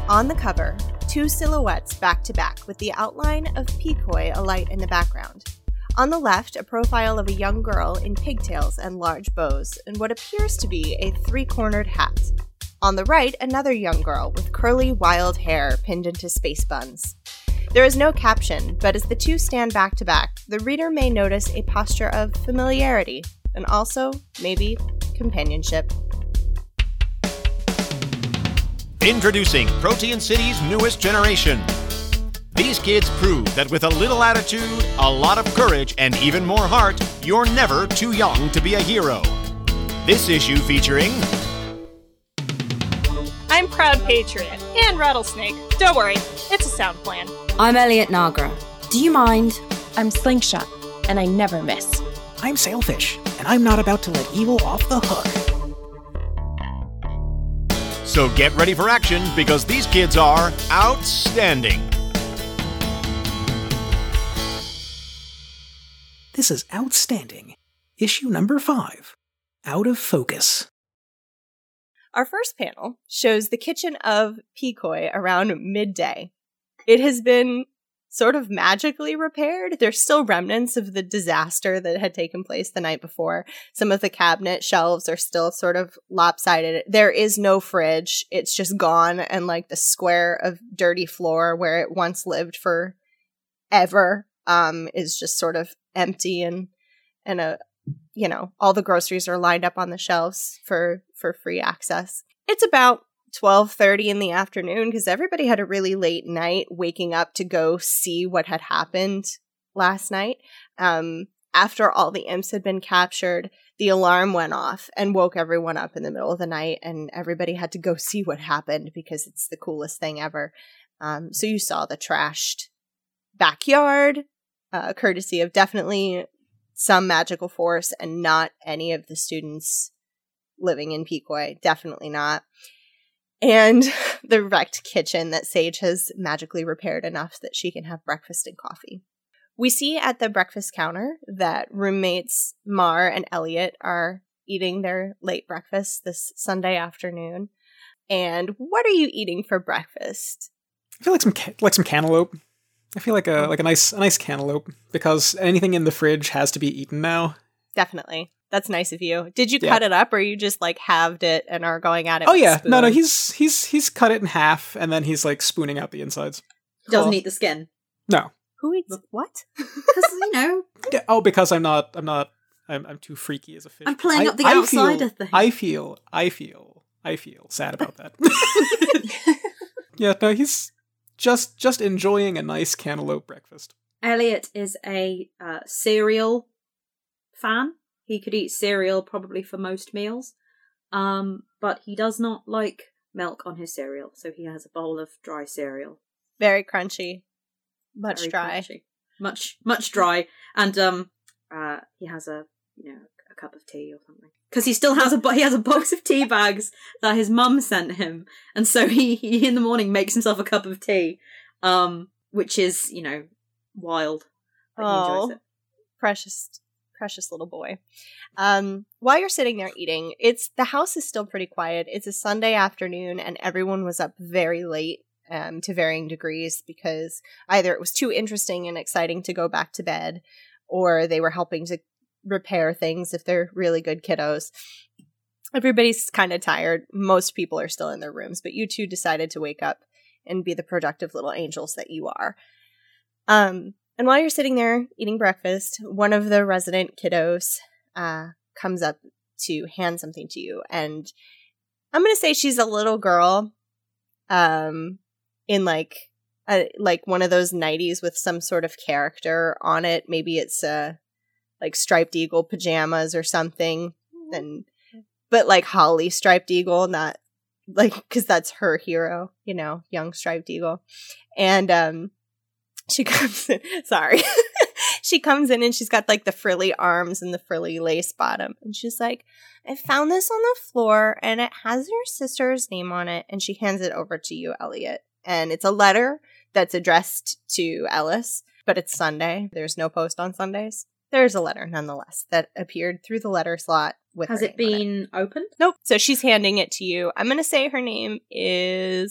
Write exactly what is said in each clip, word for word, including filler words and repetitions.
On the cover, two silhouettes back to back with the outline of Pecoy alight in the background. On the left, a profile of a young girl in pigtails and large bows and what appears to be a three-cornered hat. On the right, another young girl with curly, wild hair pinned into space buns. There is no caption, but as the two stand back to back, the reader may notice a posture of familiarity and also, maybe, companionship. Introducing Protean City's newest generation. These kids prove that with a little attitude, a lot of courage, and even more heart, you're never too young to be a hero. This issue featuring... I'm Proud Patriot and Rattlesnake. Don't worry, it's a sound plan. I'm Elliot Nagra. Do you mind? I'm Slingshot, and I never miss. I'm Sailfish, and I'm not about to let evil off the hook. So get ready for action, because these kids are outstanding. This is Outstanding, issue number five, Out of Focus. Our first panel shows the kitchen of Pecoy around midday. It has been sort of magically repaired. There's still remnants of the disaster that had taken place the night before. Some of the cabinet shelves are still sort of lopsided. There is no fridge. It's just gone, and like the square of dirty floor where it once lived for ever um, is just sort of empty, and and a you know all the groceries are lined up on the shelves for for free access. It's about twelve thirty in the afternoon because everybody had a really late night waking up to go see what had happened last night. Um, after all the imps had been captured, the alarm went off and woke everyone up in the middle of the night, and everybody had to go see what happened because it's the coolest thing ever. Um, so you saw the trashed backyard, uh, courtesy of definitely some magical force and not any of the students living in Pecoy. Definitely not. And the wrecked kitchen that Sage has magically repaired enough that she can have breakfast and coffee. We see at the breakfast counter that roommates Mar and Elliot are eating their late breakfast this Sunday afternoon. And what are you eating for breakfast? I feel like some ca- like some cantaloupe. I feel like a like a nice a nice cantaloupe, because anything in the fridge has to be eaten now. Definitely. That's nice of you. Did you Yeah. cut it up, or you just like halved it and are going at it? Oh with a yeah, no, no, spoon? he's he's he's cut it in half and then he's like spooning out the insides. Doesn't Cool. eat the skin. No, Who eats what? Because, you know, yeah, oh, because I'm not, I'm not, I'm I'm too freaky as a fish. I'm playing I- up the I outsider feel, thing. I feel, I feel, I feel sad about that. Yeah, no, he's just just enjoying a nice cantaloupe breakfast. Elliot is a uh, cereal fan. He could eat cereal probably for most meals. Um, but he does not like milk on his cereal, so he has a bowl of dry cereal. Very crunchy. Much Very dry. crunchy. Much, much dry. And um, uh, he has a, you know, a cup of tea or something. Because he still has a, bo- he has a box of tea bags that his mum sent him. And so he, he, in the morning, makes himself a cup of tea, um, which is, you know, wild. But he enjoys Oh, it. precious, precious little boy. Um, while you're sitting there eating, it's the house is still pretty quiet. It's a Sunday afternoon, and everyone was up very late, um, to varying degrees, because either it was too interesting and exciting to go back to bed, or they were helping to repair things if they're really good kiddos. Everybody's kind of tired. Most people are still in their rooms, but you two decided to wake up and be the productive little angels that you are. Um, and while you're sitting there eating breakfast, one of the resident kiddos uh, comes up to hand something to you. And I'm going to say she's a little girl um, in like a, like one of those nighties with some sort of character on it. Maybe it's uh, like striped eagle pajamas or something. And but like Holly striped eagle, not like, because that's her hero, you know, young striped eagle. And um, she comes in, sorry. She comes in and she's got like the frilly arms and the frilly lace bottom. And she's like, I found this on the floor and it has your sister's name on it. And she hands it over to you, Elliot. And it's a letter that's addressed to Ellis, but it's Sunday. There's no post on Sundays. There's a letter nonetheless that appeared through the letter slot with Has her it name on been opened? Nope. So she's handing it to you. I'm going to say her name is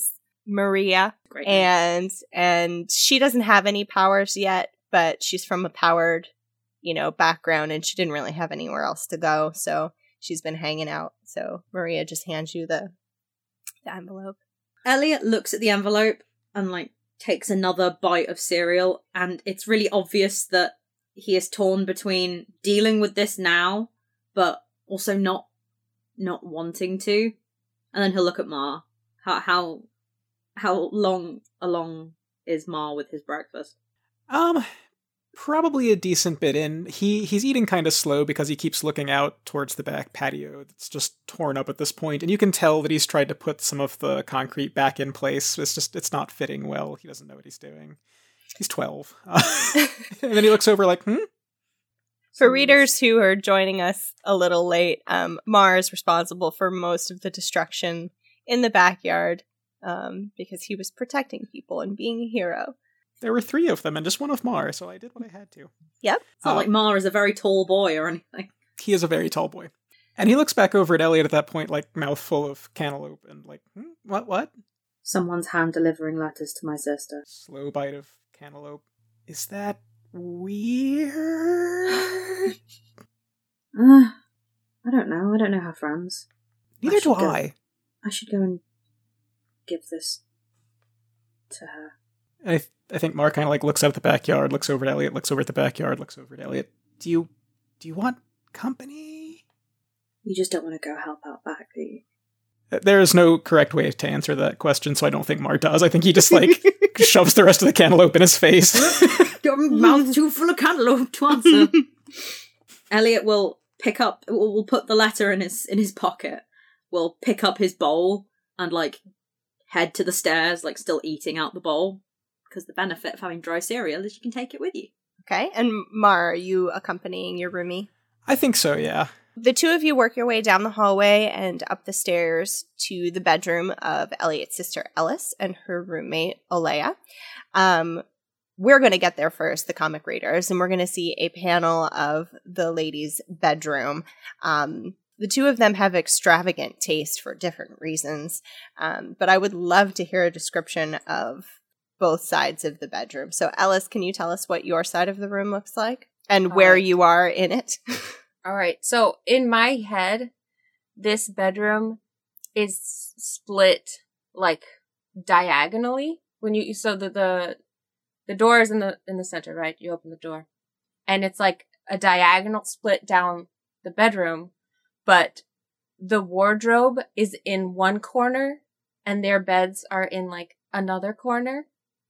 Maria. Great. And and she doesn't have any powers yet, but she's from a powered, you know, background, and she didn't really have anywhere else to go, so she's been hanging out. So Maria just hands you the, the envelope. Elliot looks at the envelope and, like, takes another bite of cereal, and it's really obvious that he is torn between dealing with this now, but also not not wanting to. And then he'll look at Ma. How how how long along is Ma with his breakfast? Um, probably a decent bit in. He he's eating kind of slow because he keeps looking out towards the back patio that's just torn up at this point, and you can tell that he's tried to put some of the concrete back in place. It's just it's not fitting well. He doesn't know what he's doing. He's twelve. Uh, and then he looks over like, hmm? For readers who are joining us a little late, um, Mar is responsible for most of the destruction in the backyard um, because he was protecting people and being a hero. There were three of them and just one of Mar, so I did what I had to. Yep. It's not Um, like Ma is a very tall boy or anything. He is a very tall boy. And he looks back over at Elliot at that point, like, mouth full of cantaloupe, and like, hmm, what, what? Someone's hand delivering letters to my sister. Slow bite of cantaloupe. Is that weird? Uh, I don't know. I don't know her friends. Neither I do should go- I. I should go and give this to her. I, th- I think Mark kind of like looks out at the backyard, looks over at Elliot, looks over at the backyard, looks over at Elliot. Do you, do you want company? You just don't want to go help out back, do you? There is no correct way to answer that question, so I don't think Mark does. I think he just like shoves the rest of the cantaloupe in his face. Your mouth too full of cantaloupe to answer. Elliot will pick up, will will put the letter in his in his pocket, will pick up his bowl and like head to the stairs, like still eating out the bowl. Because the benefit of having dry cereal is you can take it with you. Okay. And Mar, are you accompanying your roomie? I think so, yeah. The two of you work your way down the hallway and up the stairs to the bedroom of Elliot's sister Ellis and her roommate Olea. Um, we're going to get there first, the comic readers, and we're going to see a panel of the ladies' bedroom. Um, the two of them have extravagant taste for different reasons, um, but I would love to hear a description of both sides of the bedroom. So, Ellis, can you tell us what your side of the room looks like and where Uh, you are in it? All right. So in my head, this bedroom is split like diagonally. When you so the the the door is in the in the center, right? You open the door, and it's like a diagonal split down the bedroom, but the wardrobe is in one corner, and their beds are in like another corner.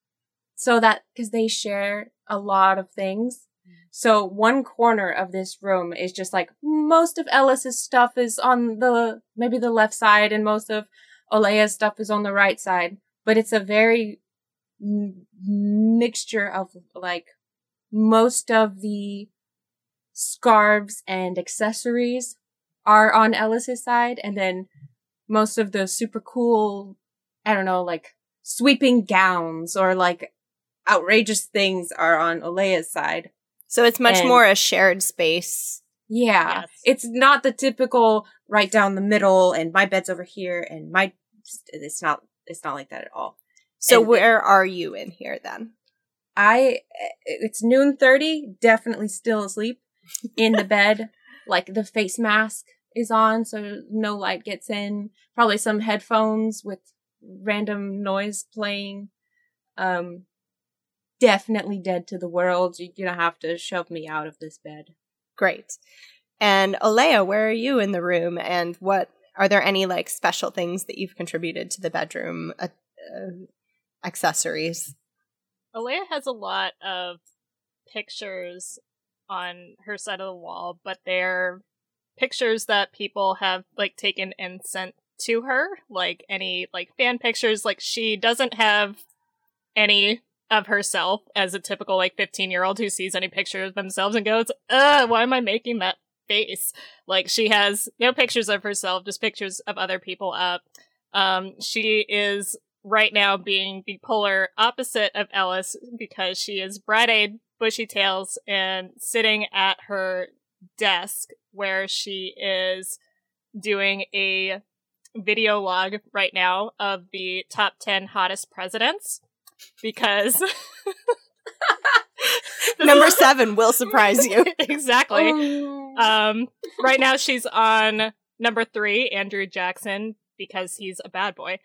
So that because they share a lot of things. So one corner of this room is just like most of Ellis's stuff is on the, maybe the left side, and most of Olea's stuff is on the right side. But it's a very m- mixture of like most of the scarves and accessories are on Ellis's side. And then most of the super cool, I don't know, like sweeping gowns or like outrageous things are on Olea's side. So it's much And- more a shared space. Yeah. Yes. It's not the typical right down the middle and my bed's over here and my, it's not, it's not like that at all. So And- where are you in here then? I, it's noon thirty, definitely still asleep in the bed. Like the face mask is on so no light gets in. Probably some headphones with random noise playing. Um, definitely dead to the world. You're gonna have to shove me out of this bed. Great. And Olea, where are you in the room? And what are there any like special things that you've contributed to the bedroom uh, uh, accessories? Olea has a lot of pictures on her side of the wall, but they're pictures that people have like taken and sent to her, like any like fan pictures. Like she doesn't have any of herself as a typical like fifteen year old who sees any picture of themselves and goes, uh, why am I making that face? Like she has no pictures of herself, just pictures of other people up. Um, she is right now being the polar opposite of Ellis because she is bright-eyed, bushy tails, and sitting at her desk where she is doing a video log right now of the top ten hottest presidents because Number seven will surprise you. Exactly. Oh. Um, right now she's on number three, Andrew Jackson, because he's a bad boy.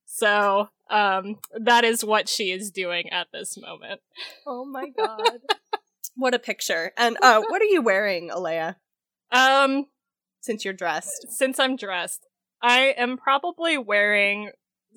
So, um, that is what she is doing at this moment. Oh my god. What a picture. And uh, what are you wearing, Alea, Um, since you're dressed? since I'm dressed, I am probably wearing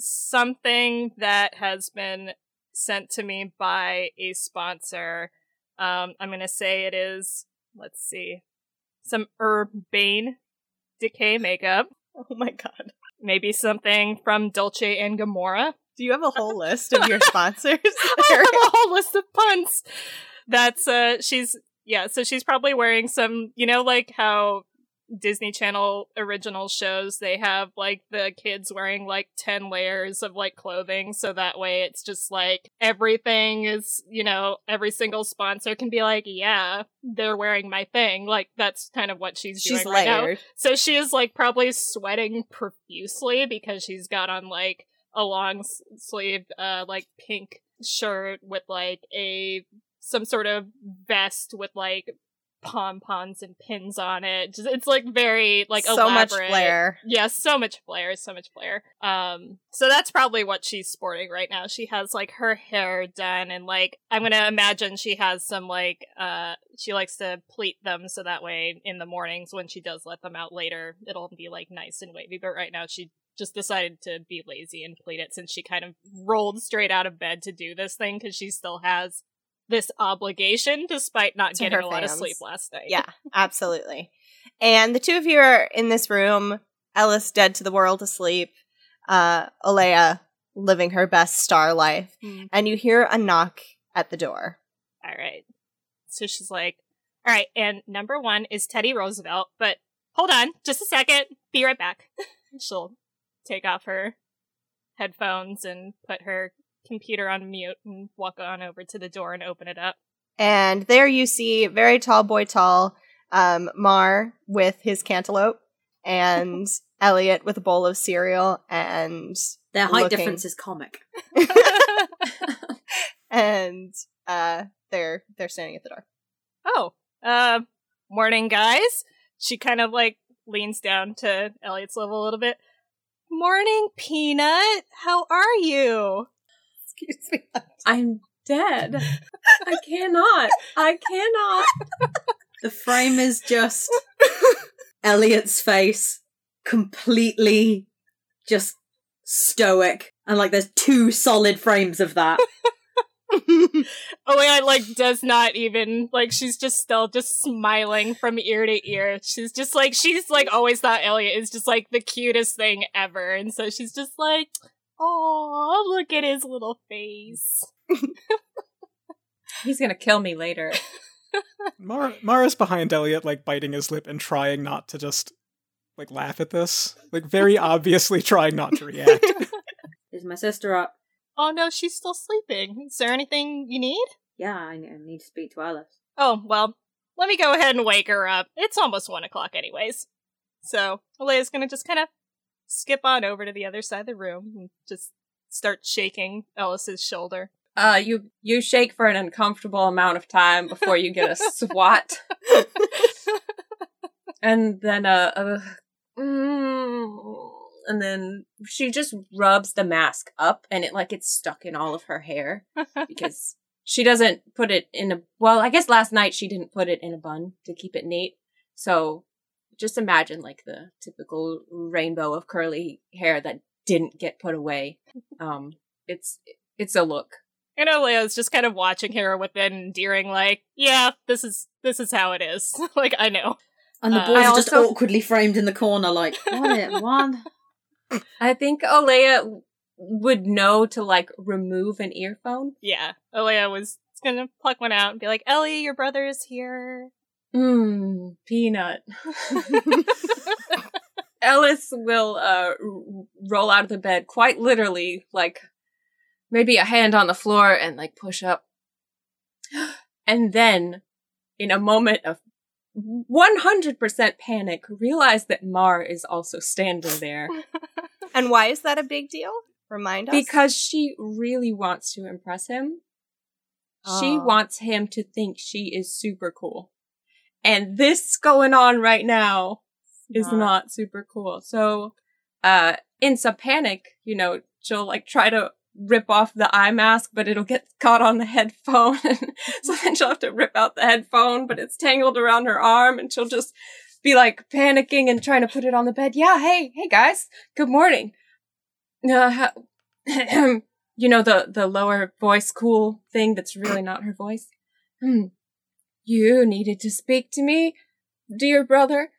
something that has been sent to me by a sponsor. Um, I'm gonna say it is, let's see, some Urbane Decay makeup. Oh my god. Maybe something from Dolce and Gabbana. Do you have a whole list of your sponsors? I have a whole list of puns. That's, uh, she's, yeah, so she's probably wearing some, you know, like how Disney Channel original shows, they have, like, the kids wearing, like, ten layers of, like, clothing, so that way it's just, like, everything is, you know, every single sponsor can be like, yeah, they're wearing my thing. Like, that's kind of what she's doing She's right now. layered. So she is, like, probably sweating profusely because she's got on, like, a long s- sleeve, uh, like, pink shirt with, like, a, some sort of vest with, like, pom-poms and pins on it. Just, it's, like, very, like, So much elaborate. flair. Yeah, so much flair, so much flair. Um, so that's probably what she's sporting right now. She has, like, her hair done, and, like, I'm gonna imagine she has some, like, uh, she likes to pleat them, so that way in the mornings when she does let them out later, it'll be, like, nice and wavy. But right now she just decided to be lazy and pleat it since she kind of rolled straight out of bed to do this thing, because she still has this obligation despite not To getting her a lot of fans. sleep last night. Yeah, absolutely. And the two of you are in this room, Ellis dead to the world asleep, uh, Alea living her best star life, Mm. and you hear a knock at the door. All right. So she's like, all right, and number one is Teddy Roosevelt, but hold on, just a second, be right back. She'll take off her headphones and put her computer on mute and walk on over to the door and open it up. And there you see very tall boy tall, um, Mar with his cantaloupe, and Elliot with a bowl of cereal, and Their height looking- difference is comic. and uh, they're they're standing at the door. Oh, uh, morning, guys. She kind of like leans down to Elliot's level a little bit. Morning, Peanut. How are you? Excuse me. I'm dead. I cannot. I cannot. The frame is just Elliot's face, completely just stoic, and like there's two solid frames of that. Alea, like, does not even, like, she's just still just smiling from ear to ear. She's just, like, she's, like, always thought Elliot is just, like, the cutest thing ever. And so she's just like, oh, look at his little face. He's gonna kill me later. Mara, Mara's behind Elliot, like, biting his lip and trying not to just, like, laugh at this. Like, very obviously trying not to react. Is my sister up? Oh, no, she's still sleeping. Is there anything you need? Yeah, I ne- I need to speak to Alice. Oh, well, let me go ahead and wake her up. It's almost one o'clock anyways. So, Alea's gonna just kind of skip on over to the other side of the room and just start shaking Ellis's shoulder. Uh, you you shake for an uncomfortable amount of time before you get a swat, and then uh, uh mm, and then she just rubs the mask up, and it like it's stuck in all of her hair because she doesn't put it in a. Well, I guess last night she didn't put it in a bun to keep it neat. So just imagine like the typical rainbow of curly hair that didn't get put away. Um, it's it's a look. And Alea's just kind of watching her with an endearing, like, yeah, this is this is how it is. Like, I know. And the Uh, boys I are just also- awkwardly framed in the corner, like, what? What? I think Alea would know to like remove an earphone. Yeah, Alea was gonna pluck one out and be like, Ellie, your brother is here. Mmm, peanut. Ellis will uh, r- roll out of the bed, quite literally, like maybe a hand on the floor and like push up. And then, in a moment of one hundred percent panic, realize that Mar is also standing there. And why is that a big deal? Remind us. Because she really wants to impress him. She Aw. wants him to think she is super cool. And this going on right now is Not. not super cool. So, uh, in some panic, you know, she'll like try to rip off the eye mask, but it'll get caught on the headphone. So then she'll have to rip out the headphone, but it's tangled around her arm, and she'll just be like panicking and trying to put it on the bed. Yeah, hey, hey guys, good morning. Uh, ha- you know, the, the lower voice cool thing that's really not her voice. Hmm. You needed to speak to me, dear brother.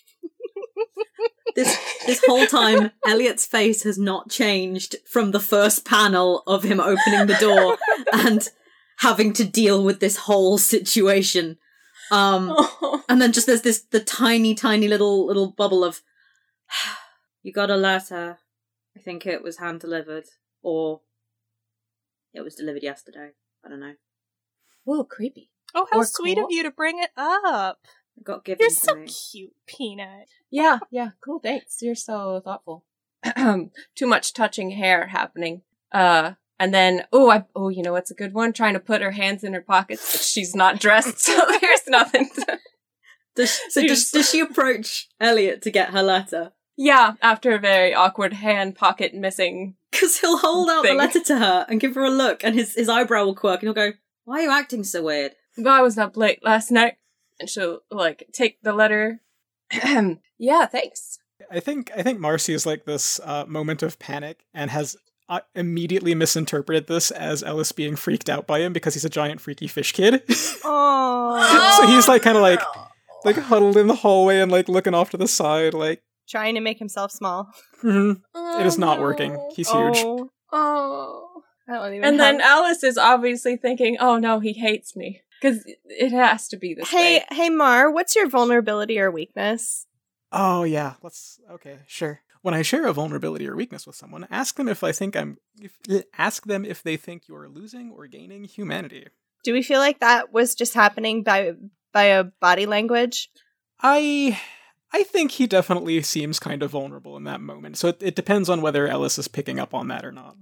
This this whole time, Elliot's face has not changed from the first panel of him opening the door and having to deal with this whole situation. Um, Oh. and then just there's this the tiny, tiny little little bubble of, you got a letter. I think it was hand delivered, or it was delivered yesterday. I don't know. A little creepy. Oh, how Or sweet cool. of you to bring it up. It got given You're to so me. cute, Peanut. Yeah, yeah, cool, thanks. You're so thoughtful. Too much touching hair happening. Uh, and then, oh, I, oh, you know what's a good one? Trying to put her hands in her pockets, but she's not dressed, so there's nothing to... Does, so does, does she approach Elliot to get her letter? Yeah, after a very awkward hand pocket missing. Because he'll hold out Thing. the letter to her and give her a look, and his, his eyebrow will quirk, and he'll go, why are you acting so weird? I was up late last night, and she'll, like, take the letter. Yeah, thanks. I think I think Marcy is like this uh, moment of panic and has uh, immediately misinterpreted this as Ellis being freaked out by him because he's a giant freaky fish kid. Oh, So he's like kind of like like huddled in the hallway and like looking off to the side, like trying to make himself small. mhm, Oh, it is not no. working. He's huge. Oh, Oh. I don't even And then have- Alice is obviously thinking, oh no, he hates me. Because it has to be this Hey, way. hey, Mar, what's your vulnerability or weakness? Oh yeah, let's okay, sure. When I share a vulnerability or weakness with someone, ask them if I think I'm if, ask them if they think you're losing or gaining humanity. Do we feel like that was just happening by by a body language? I I think he definitely seems kind of vulnerable in that moment. So it, it depends on whether Ellis is picking up on that or not.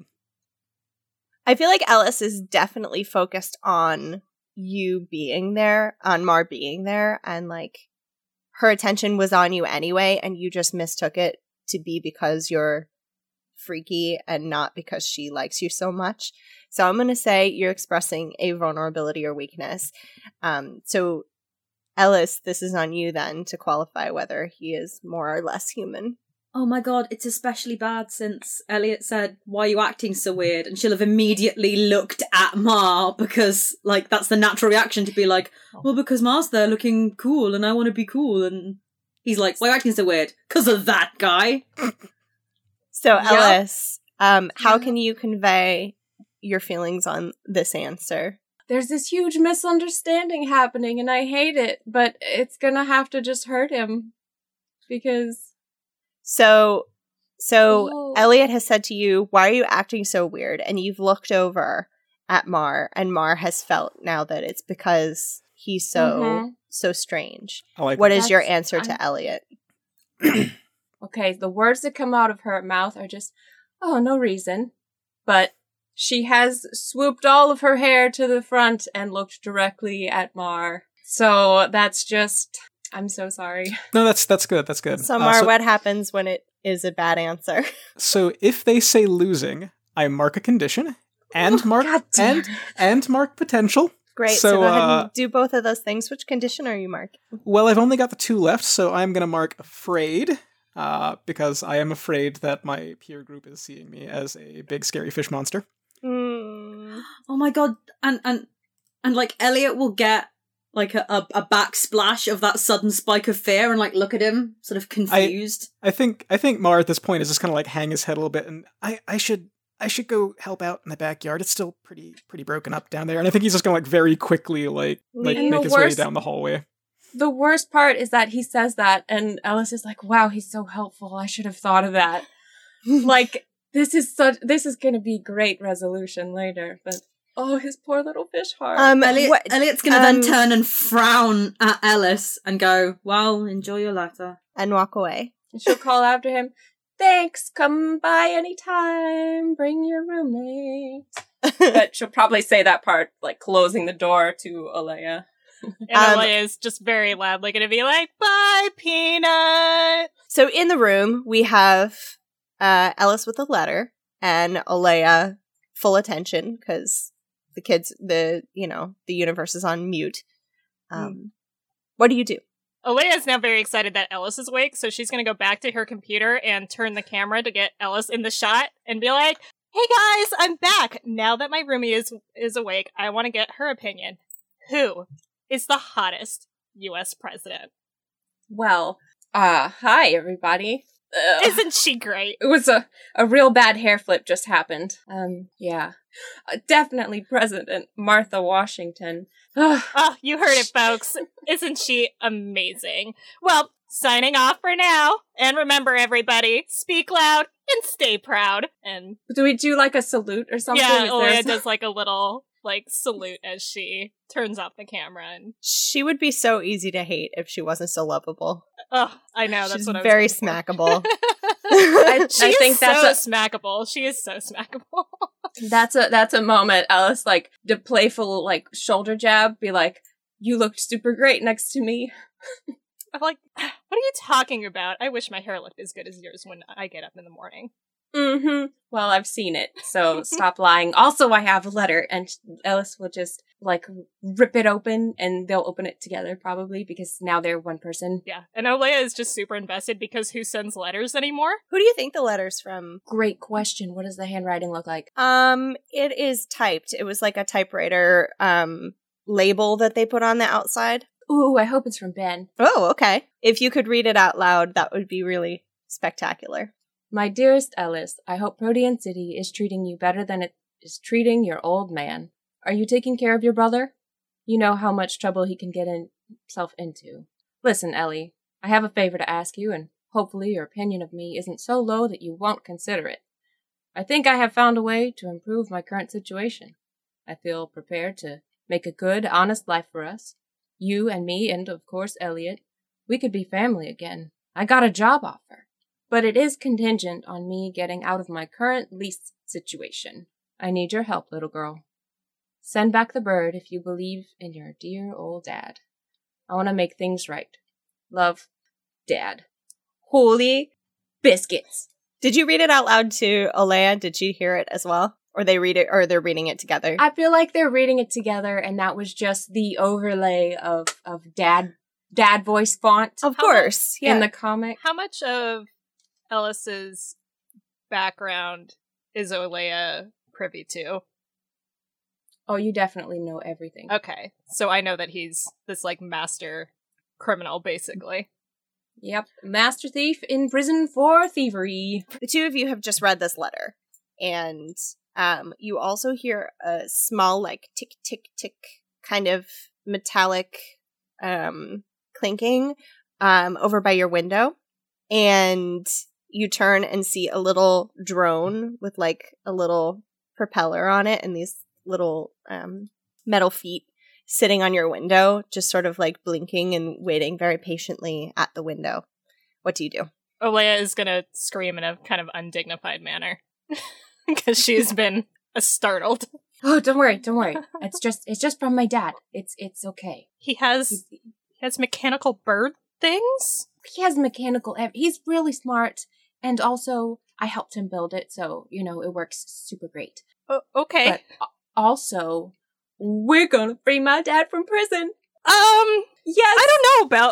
I feel like Ellis is definitely focused on you being there, on Mar being there, and like her attention was on you anyway, and you just mistook it to be because you're freaky and not because she likes you so much. So I'm going to say you're expressing a vulnerability or weakness. Um, so Ellis, this is on you then to qualify whether he is more or less human. Oh my god, it's especially bad since Elliot said, why are you acting so weird? And she'll have immediately looked at Mar because, like, that's the natural reaction to be like, well, because Mar's there looking cool and I want to be cool. And he's like, why are you acting so weird? Because of that guy. So Yeah. Ellis, um, how Yeah. can you convey your feelings on this answer? There's this huge misunderstanding happening and I hate it, but it's gonna have to just hurt him. Because... So, so Oh. Elliot has said to you, why are you acting so weird? And you've looked over at Mar, and Mar has felt now that it's because he's so, Mhm. so strange. I like What that. is your That's- answer to I'm- Elliot? Okay, the words that come out of her mouth are just, oh, no reason. But she has swooped all of her hair to the front and looked directly at Mar. So that's just, I'm so sorry. No, that's that's good. That's good. So, Uh, Mar, so, what happens when it is a bad answer? so if they say losing, I mark a condition and mark God damn and it. and mark potential. Great. So, So, go ahead uh, and do both of those things. Which condition are you marking? Well, I've only got the two left, so I'm gonna mark afraid, uh, because I am afraid that my peer group is seeing me as a big scary fish monster. Mm. Oh my god. And, and, and like, Elliot will get, like, a, a, a backsplash of that sudden spike of fear and, like, look at him, sort of confused. I think I think Mar at this point is just kind of like hang his head a little bit, and I, I should I should go help out in the backyard. It's still pretty pretty broken up down there, and I think he's just gonna like very quickly like like And make the his way worst- down the hallway. The worst part is that he says that, and Ellis is like, wow, he's so helpful. I should have thought of that. Like, this is such, this is gonna be great resolution later, but Oh, his poor little fish heart. Um, Elliot, what- Elliot's going to um, then turn and frown at Ellis and go, well, enjoy your letter. and walk away. And she'll call after him, thanks, come by anytime, bring your roommate. But she'll probably say that part, like, closing the door to Alea. And Um, Alea is just very loudly going to be like, bye, Peanut! So in the room, we have uh, Ellis with a letter and Alea full attention because the kids, the, you know, the universe is on mute. Um, mm. What do you do? Alea is now very excited that Ellis is awake, so she's going to go back to her computer and turn the camera to get Ellis in the shot and be like, hey guys, I'm back! Now that my roomie is is awake, I want to get her opinion. Who is the hottest U S president? Well, uh, hi everybody. Ugh. Isn't she great? It was a, a real bad hair flip just happened. Um, yeah. Uh, definitely President Martha Washington. Oh, you heard it, folks. Isn't she amazing? Well, signing off for now. And remember, everybody, speak loud and stay proud. And do we do like a salute or something? yeah, Is Alea there some- does like a little like salute as she turns off the camera. And She would be so easy to hate if she wasn't so lovable. oh, I know that's She's what I was very going for. smackable. I, she I is think that's so a smackable. She is so smackable. that's a that's a moment. Alice like the playful like shoulder jab, be like, "You looked super great next to me." I'm like, what are you talking about? I wish my hair looked as good as yours when I get up in the morning. Mm-hmm. Well, I've seen it, so stop lying. Also, I have a letter, and Ellis will just, like, rip it open, and they'll open it together, probably, because now they're one person. Yeah, and Alea is just super invested because who sends letters anymore? Who do you think the letter's from? Great question. What does the handwriting look like? Um, it is typed. It was like a typewriter um label that they put on the outside. Ooh, I hope it's from Ben. Oh, okay. If you could read it out loud, that would be really spectacular. My dearest Ellis, I hope Protean City is treating you better than it is treating your old man. Are you taking care of your brother? You know how much trouble he can get in- himself into. Listen, Ellie, I have a favor to ask you, and hopefully your opinion of me isn't so low that you won't consider it. I think I have found a way to improve my current situation. I feel prepared to make a good, honest life for us. You and me and, of course, Elliot. We could be family again. I got a job offer. But it is contingent on me getting out of my current lease situation. I need your help, little girl. Send back the bird if you believe in your dear old dad. I want to make things right. Love, Dad. Holy biscuits. Did you read it out loud to Alea? Did she hear it as well? Or they read it, or they're reading it together? I feel like they're reading it together, and that was just the overlay of, of dad dad voice font. Of course, yeah. In the comic. How much of Ellis's background is Alea privy to? Oh, you definitely know everything. Okay, so I know that he's this, like, master criminal, basically. Yep. Master thief in prison for thievery. The two of you have just read this letter, and um, you also hear a small, like, tick, tick, tick kind of metallic um, clinking um, over by your window, and you turn and see a little drone with, like, a little propeller on it and these little um, metal feet sitting on your window, just sort of, like, blinking and waiting very patiently at the window. What do you do? Alea is gonna scream in a kind of undignified manner. Because she's been uh, startled. Oh, don't worry, don't worry. It's just it's just from my dad. It's it's okay. He has he has mechanical bird things? He has mechanical ev- he's really smart, and also I helped him build it, so, you know, it works super great. Oh, okay. But uh, also, we're gonna free my dad from prison. Um, yes. I don't know about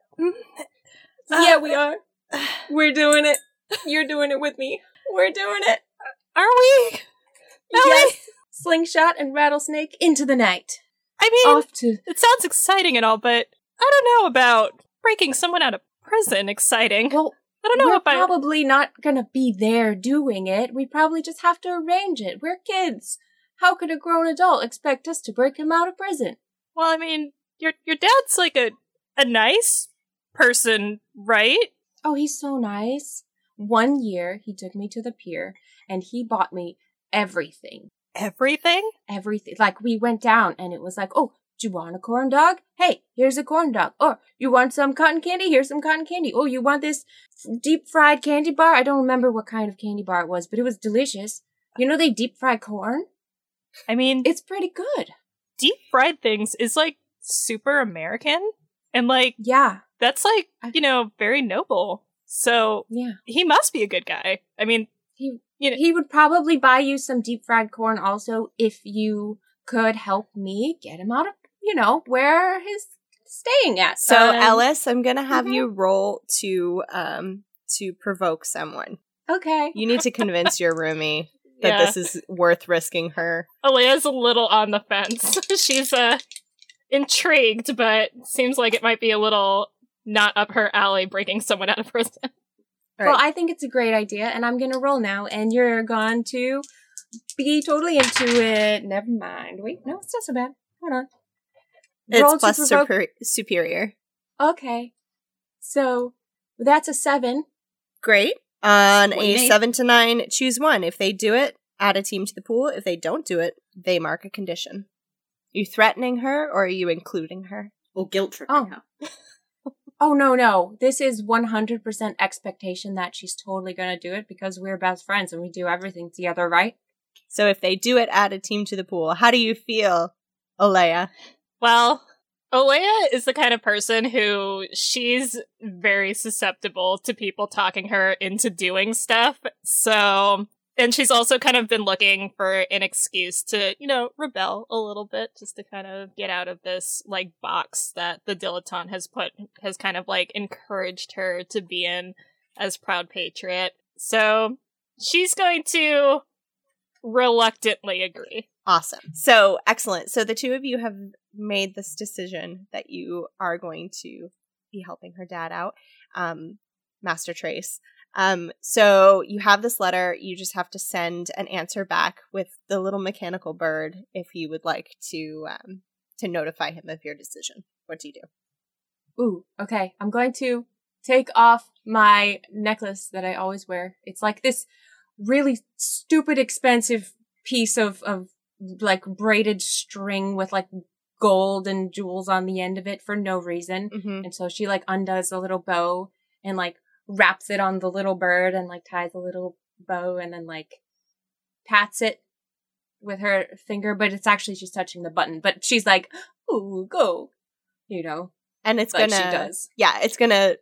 uh, Yeah, we are. We're doing it. You're doing it with me. We're doing it. Are we? Ellie? Yes. Slingshot and rattlesnake into the night. I mean, Off to it sounds exciting and all, but I don't know about breaking someone out of prison exciting. Well, I don't know we're if I... probably not gonna be there doing it. We probably just have to arrange it. We're kids. How could a grown adult expect us to break him out of prison? Well, I mean, your your dad's like a a nice person, right? Oh, he's so nice. One year, he took me to the pier, and he bought me everything. everything? Everything. Like, we went down and it was like, oh, do you want a corn dog? Hey, here's a corn dog. Or, you want some cotton candy? Here's some cotton candy. Oh, you want this deep fried candy bar? I don't remember what kind of candy bar it was, but it was delicious. You know they deep fry corn? I mean, It's pretty good. deep fried things is like super American. And like, Yeah. that's like, you know, very noble. So Yeah. he must be a good guy. I mean, He, you know, he would probably buy you some deep fried corn also if you could help me get him out of, you know, where he's staying at. So, Um, Ellis, I'm going to have mhm. you roll to um to provoke someone. Okay. You need to convince your roomie that Yeah. this is worth risking her. Alea's a little on the fence. She's uh intrigued, but seems like it might be a little not up her alley breaking someone out of prison. All Well, right. I think it's a great idea, and I'm gonna roll now, and you're going to be totally into it. Never mind. Wait, no, it's not so bad. Hold on. Roll It's to plus provoke- super- superior. Okay. So, that's a seven. Great. On What a you need. seven to nine, choose one. If they do it, add a team to the pool. If they don't do it, they mark a condition. Are you threatening her or are you including her? Or guilt tripping Oh. her. Oh, no, no. This is one hundred percent expectation that she's totally gonna do it because we're best friends and we do everything together, right? So if they do it, add a team to the pool. How do you feel, Olea? Well, Olea is the kind of person who she's very susceptible to people talking her into doing stuff. So, and she's also kind of been looking for an excuse to, you know, rebel a little bit just to kind of get out of this, like, box that the dilettante has put, has kind of, like, encouraged her to be in as proud patriot. So, she's going to reluctantly agree. Awesome. So excellent. So the two of you have made this decision that you are going to be helping her dad out, um, Master Trace. Um, so you have this letter. You just have to send an answer back with the little mechanical bird if you would like to um, to notify him of your decision. What do you do? Ooh, okay. I'm going to take off my necklace that I always wear. It's like this really stupid expensive piece of, of like braided string with like gold and jewels on the end of it for no reason. Mm-hmm. And so she like undoes a little bow and like wraps it on the little bird and like ties a little bow and then like pats it with her finger, but it's actually she's touching the button. But she's like, ooh, go. You know, And it's like gonna, she does. yeah, it's gonna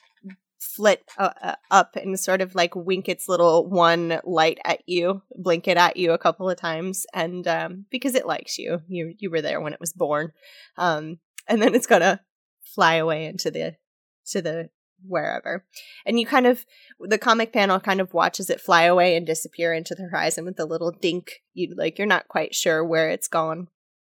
flit uh, uh, up and sort of like wink its little one light at you, blink it at you a couple of times, and um, because it likes you, you you were there when it was born, um, and then it's gonna fly away into the to the wherever, and you kind of the comic panel kind of watches it fly away and disappear into the horizon with a little dink. You like you're not quite sure where it's gone.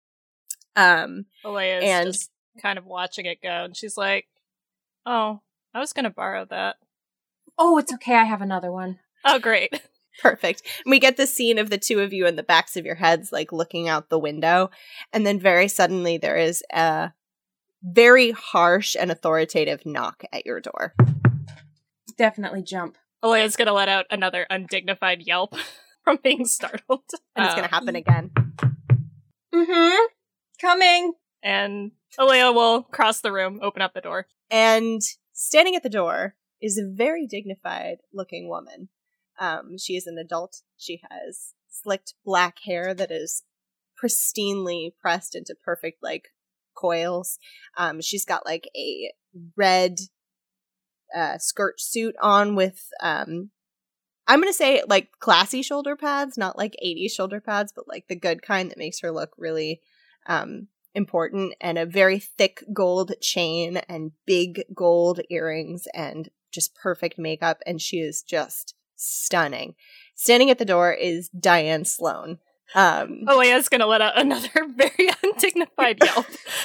Um, Alea's And- just kind of watching it go, and she's like, oh, I was gonna borrow that. Oh, it's okay. I have another one. Oh, great. Perfect. And we get the scene of the two of you in the backs of your heads, like looking out the window. And then very suddenly there is a very harsh and authoritative knock at your door. Definitely jump. Alea's gonna let out another undignified yelp from being startled. And it's Uh, going to happen again. Mm-hmm. Coming. And Alea will cross the room, open up the door. And standing at the door is a very dignified looking woman. Um, she is an adult. She has slicked black hair that is pristinely pressed into perfect, like, coils. Um, she's got, like, a red uh, skirt suit on with, um, I'm going to say, like, classy shoulder pads, not, like, eighties shoulder pads, but, like, the good kind that makes her look really um, important, and a very thick gold chain and big gold earrings and just perfect makeup, and she is just stunning. Standing at the door is Diane Sloan. Um, Alea's gonna let out another very undignified yelp.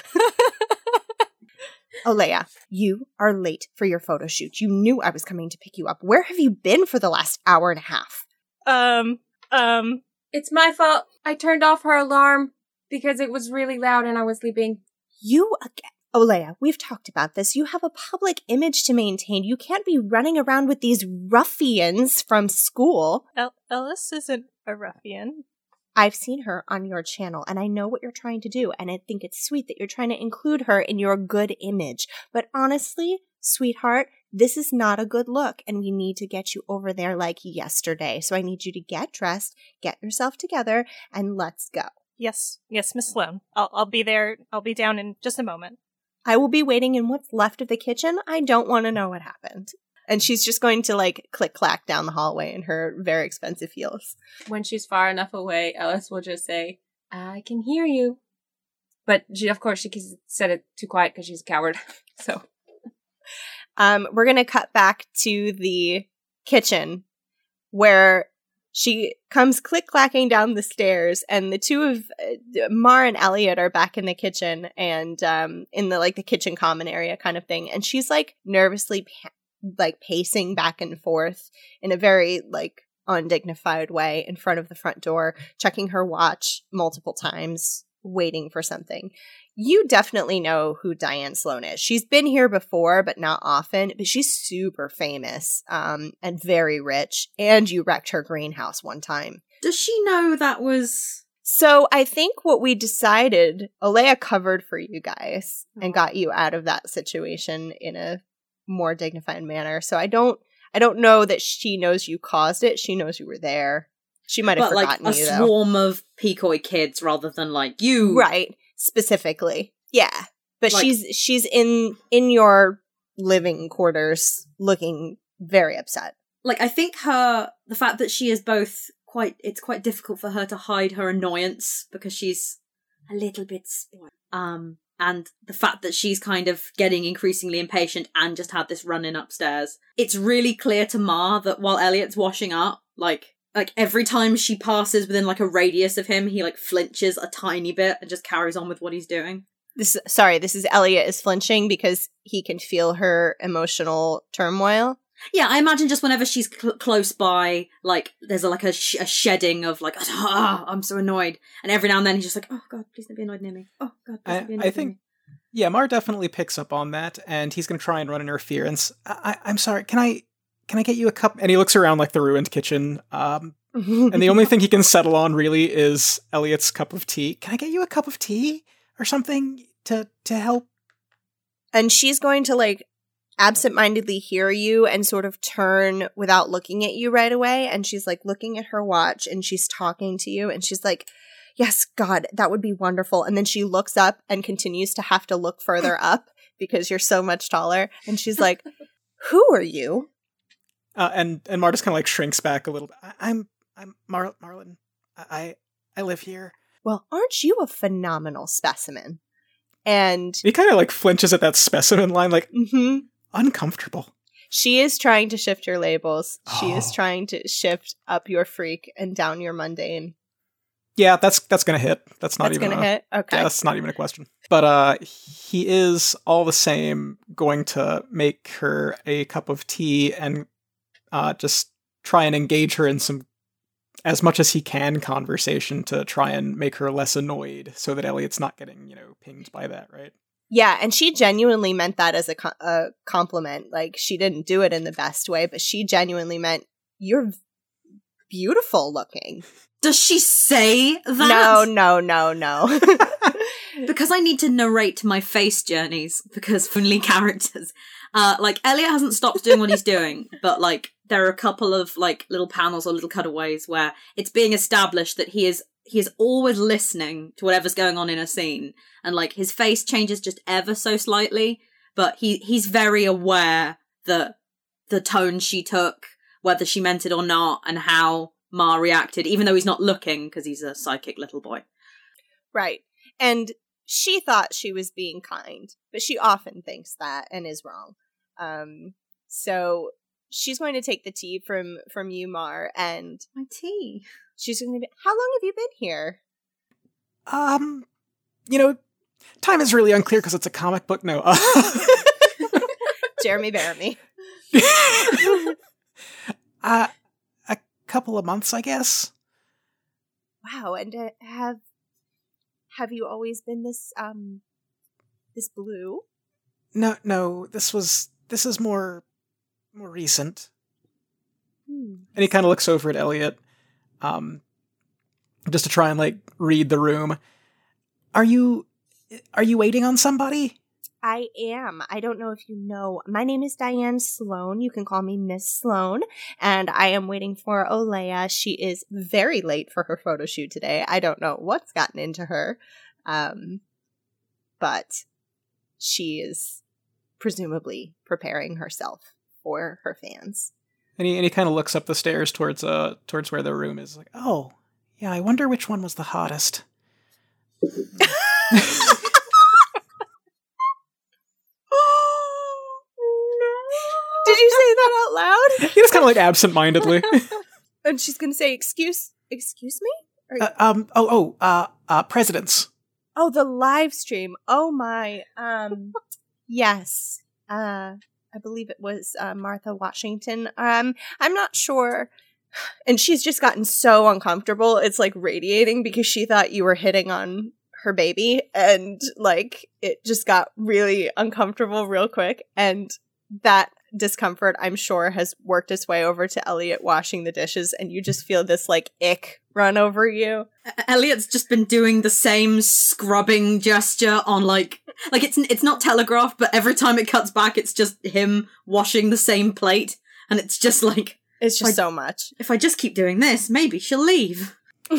Olea, you are late for your photo shoot. You knew I was coming to pick you up. Where have you been for the last hour and a half? um, um, It's my fault. I turned off her alarm because it was really loud and I was sleeping. You again. Olea, we've talked about this. You have a public image to maintain. You can't be running around with these ruffians from school. El- Ellis isn't a ruffian. I've seen her on your channel and I know what you're trying to do. And I think it's sweet that you're trying to include her in your good image. But honestly, sweetheart, this is not a good look and we need to get you over there like yesterday. So I need you to get dressed, get yourself together, and let's go. Yes, yes, Miss Sloane. I'll, I'll be there. I'll be down in just a moment. I will be waiting in what's left of the kitchen. I don't want to know what happened. And she's just going to like click clack down the hallway in her very expensive heels. When she's far enough away, Ellis will just say, I can hear you. But she, of course, she said it too quiet because she's a coward. So, um, we're going to cut back to the kitchen where she comes click clacking down the stairs, and the two of uh, Mar and Elliot are back in the kitchen and um, in the like the kitchen common area kind of thing. And she's like nervously pa- like pacing back and forth in a very like undignified way in front of the front door, checking her watch multiple times, waiting for something. You definitely know who Diane Sloane is. She's been here before, but not often, but she's super famous um, and very rich, and you wrecked her greenhouse one time. Does she know that was... So I think what we decided, Alea covered for you guys oh. and got you out of that situation in a more dignified manner. So I don't I don't know that she knows you caused it. She knows you were there. She might have but forgotten like a you, though. swarm of Pecoy kids rather than like you. Right. Specifically. Yeah. But Like- she's she's in in your living quarters looking very upset. Like, I think her, the fact that she is both quite, it's quite difficult for her to hide her annoyance because she's a little bit spoiled. Um, and the fact that she's kind of getting increasingly impatient and just had this run in upstairs. It's really clear to Ma that while Elliot's washing up, like, like every time she passes within like a radius of him, he like flinches a tiny bit and just carries on with what he's doing. This sorry, this is Elliot is flinching because he can feel her emotional turmoil. Yeah, I imagine just whenever she's cl- close by, like, there's a, like a, sh- a shedding of like, ah, I'm so annoyed. And every now and then he's just like, oh God, please don't be annoyed near me. Oh God, please don't be annoyed I, I think, near me. yeah, Mar definitely picks up on that, and he's going to try and run interference. I, I, I'm sorry, can I, can I get you a cup? And he looks around like the ruined kitchen, um, and the only thing he can settle on really is Elliot's cup of tea. Can I get you a cup of tea or something to to help? And she's going to like absentmindedly hear you and sort of turn without looking at you right away. And she's like looking at her watch and she's talking to you and she's like, yes, God, that would be wonderful. And then she looks up and continues to have to look further up because you're so much taller. And she's like, who are you? Uh, and and Mar just kind of like shrinks back a little bit. I, I'm I'm Mar- Marlin. I I live here. Well, aren't you a phenomenal specimen? And He kind of like flinches at that specimen line, like mm-hmm. uncomfortable. She is trying to shift your labels. She is Oh. trying to shift up your freak and down your mundane. Yeah, that's that's gonna hit. That's not That's even gonna a, hit. Okay. Yeah, that's not even a question. But uh, he is all the same going to make her a cup of tea and uh, just try and engage her in some, as much as he can, conversation to try and make her less annoyed, so that Elliot's not getting, you know, pinged by that, right? Yeah, and she genuinely meant that as a, co- a compliment. Like, she didn't do it in the best way, but she genuinely meant, you're beautiful looking. Does she say that? No, no, no, no. Because I need to narrate my face journeys because only characters. Uh, like, Elliot hasn't stopped doing what he's doing, but, like, there are a couple of, like, little panels or little cutaways where it's being established that he is he is always listening to whatever's going on in a scene. And, like, his face changes just ever so slightly, but he he's very aware that the tone she took, whether she meant it or not, and how Ma reacted, even though he's not looking, because he's a psychic little boy. Right. And she thought she was being kind, but she often thinks that and is wrong. Um, so she's going to take the tea from, from you, Mar, and My tea. she's going to be, how long have you been here? Um, you know, time is really unclear because it's a comic book. No, uh, Jeremy Bearimy. uh, a couple of months, I guess. Wow. And uh, have, have you always been this, um, this blue? No, no, this was this is more more recent. Hmm. And he kind of looks over at Elliot. Um, just to try and like read the room. Are you are you waiting on somebody? I am. I don't know if you know. My name is Diane Sloan. You can call me Miss Sloan. And I am waiting for Olea. She is very late for her photo shoot today. I don't know what's gotten into her. Um, but she is presumably preparing herself for her fans. And he, and he kind of looks up the stairs towards uh towards where the room is. Like, oh, yeah, I wonder which one was the hottest. Did you say that out loud? He just kind of like absent-mindedly. And she's going to say, excuse, excuse me? Or, uh, um, oh, oh, uh, uh, presidents. oh, the live stream. Oh my. Um, yes. Uh, I believe it was uh, Martha Washington. Um, I'm not sure. And she's just gotten so uncomfortable. It's like radiating because she thought you were hitting on her baby. And like, it just got really uncomfortable real quick. And that discomfort, I'm sure, has worked its way over to Elliot washing the dishes, and you just feel this like ick run over you. Elliot's just been doing the same scrubbing gesture on like like it's it's not telegraphed, but every time it cuts back, it's just him washing the same plate, and it's just like It's just like, so much. If I just keep doing this, maybe she'll leave.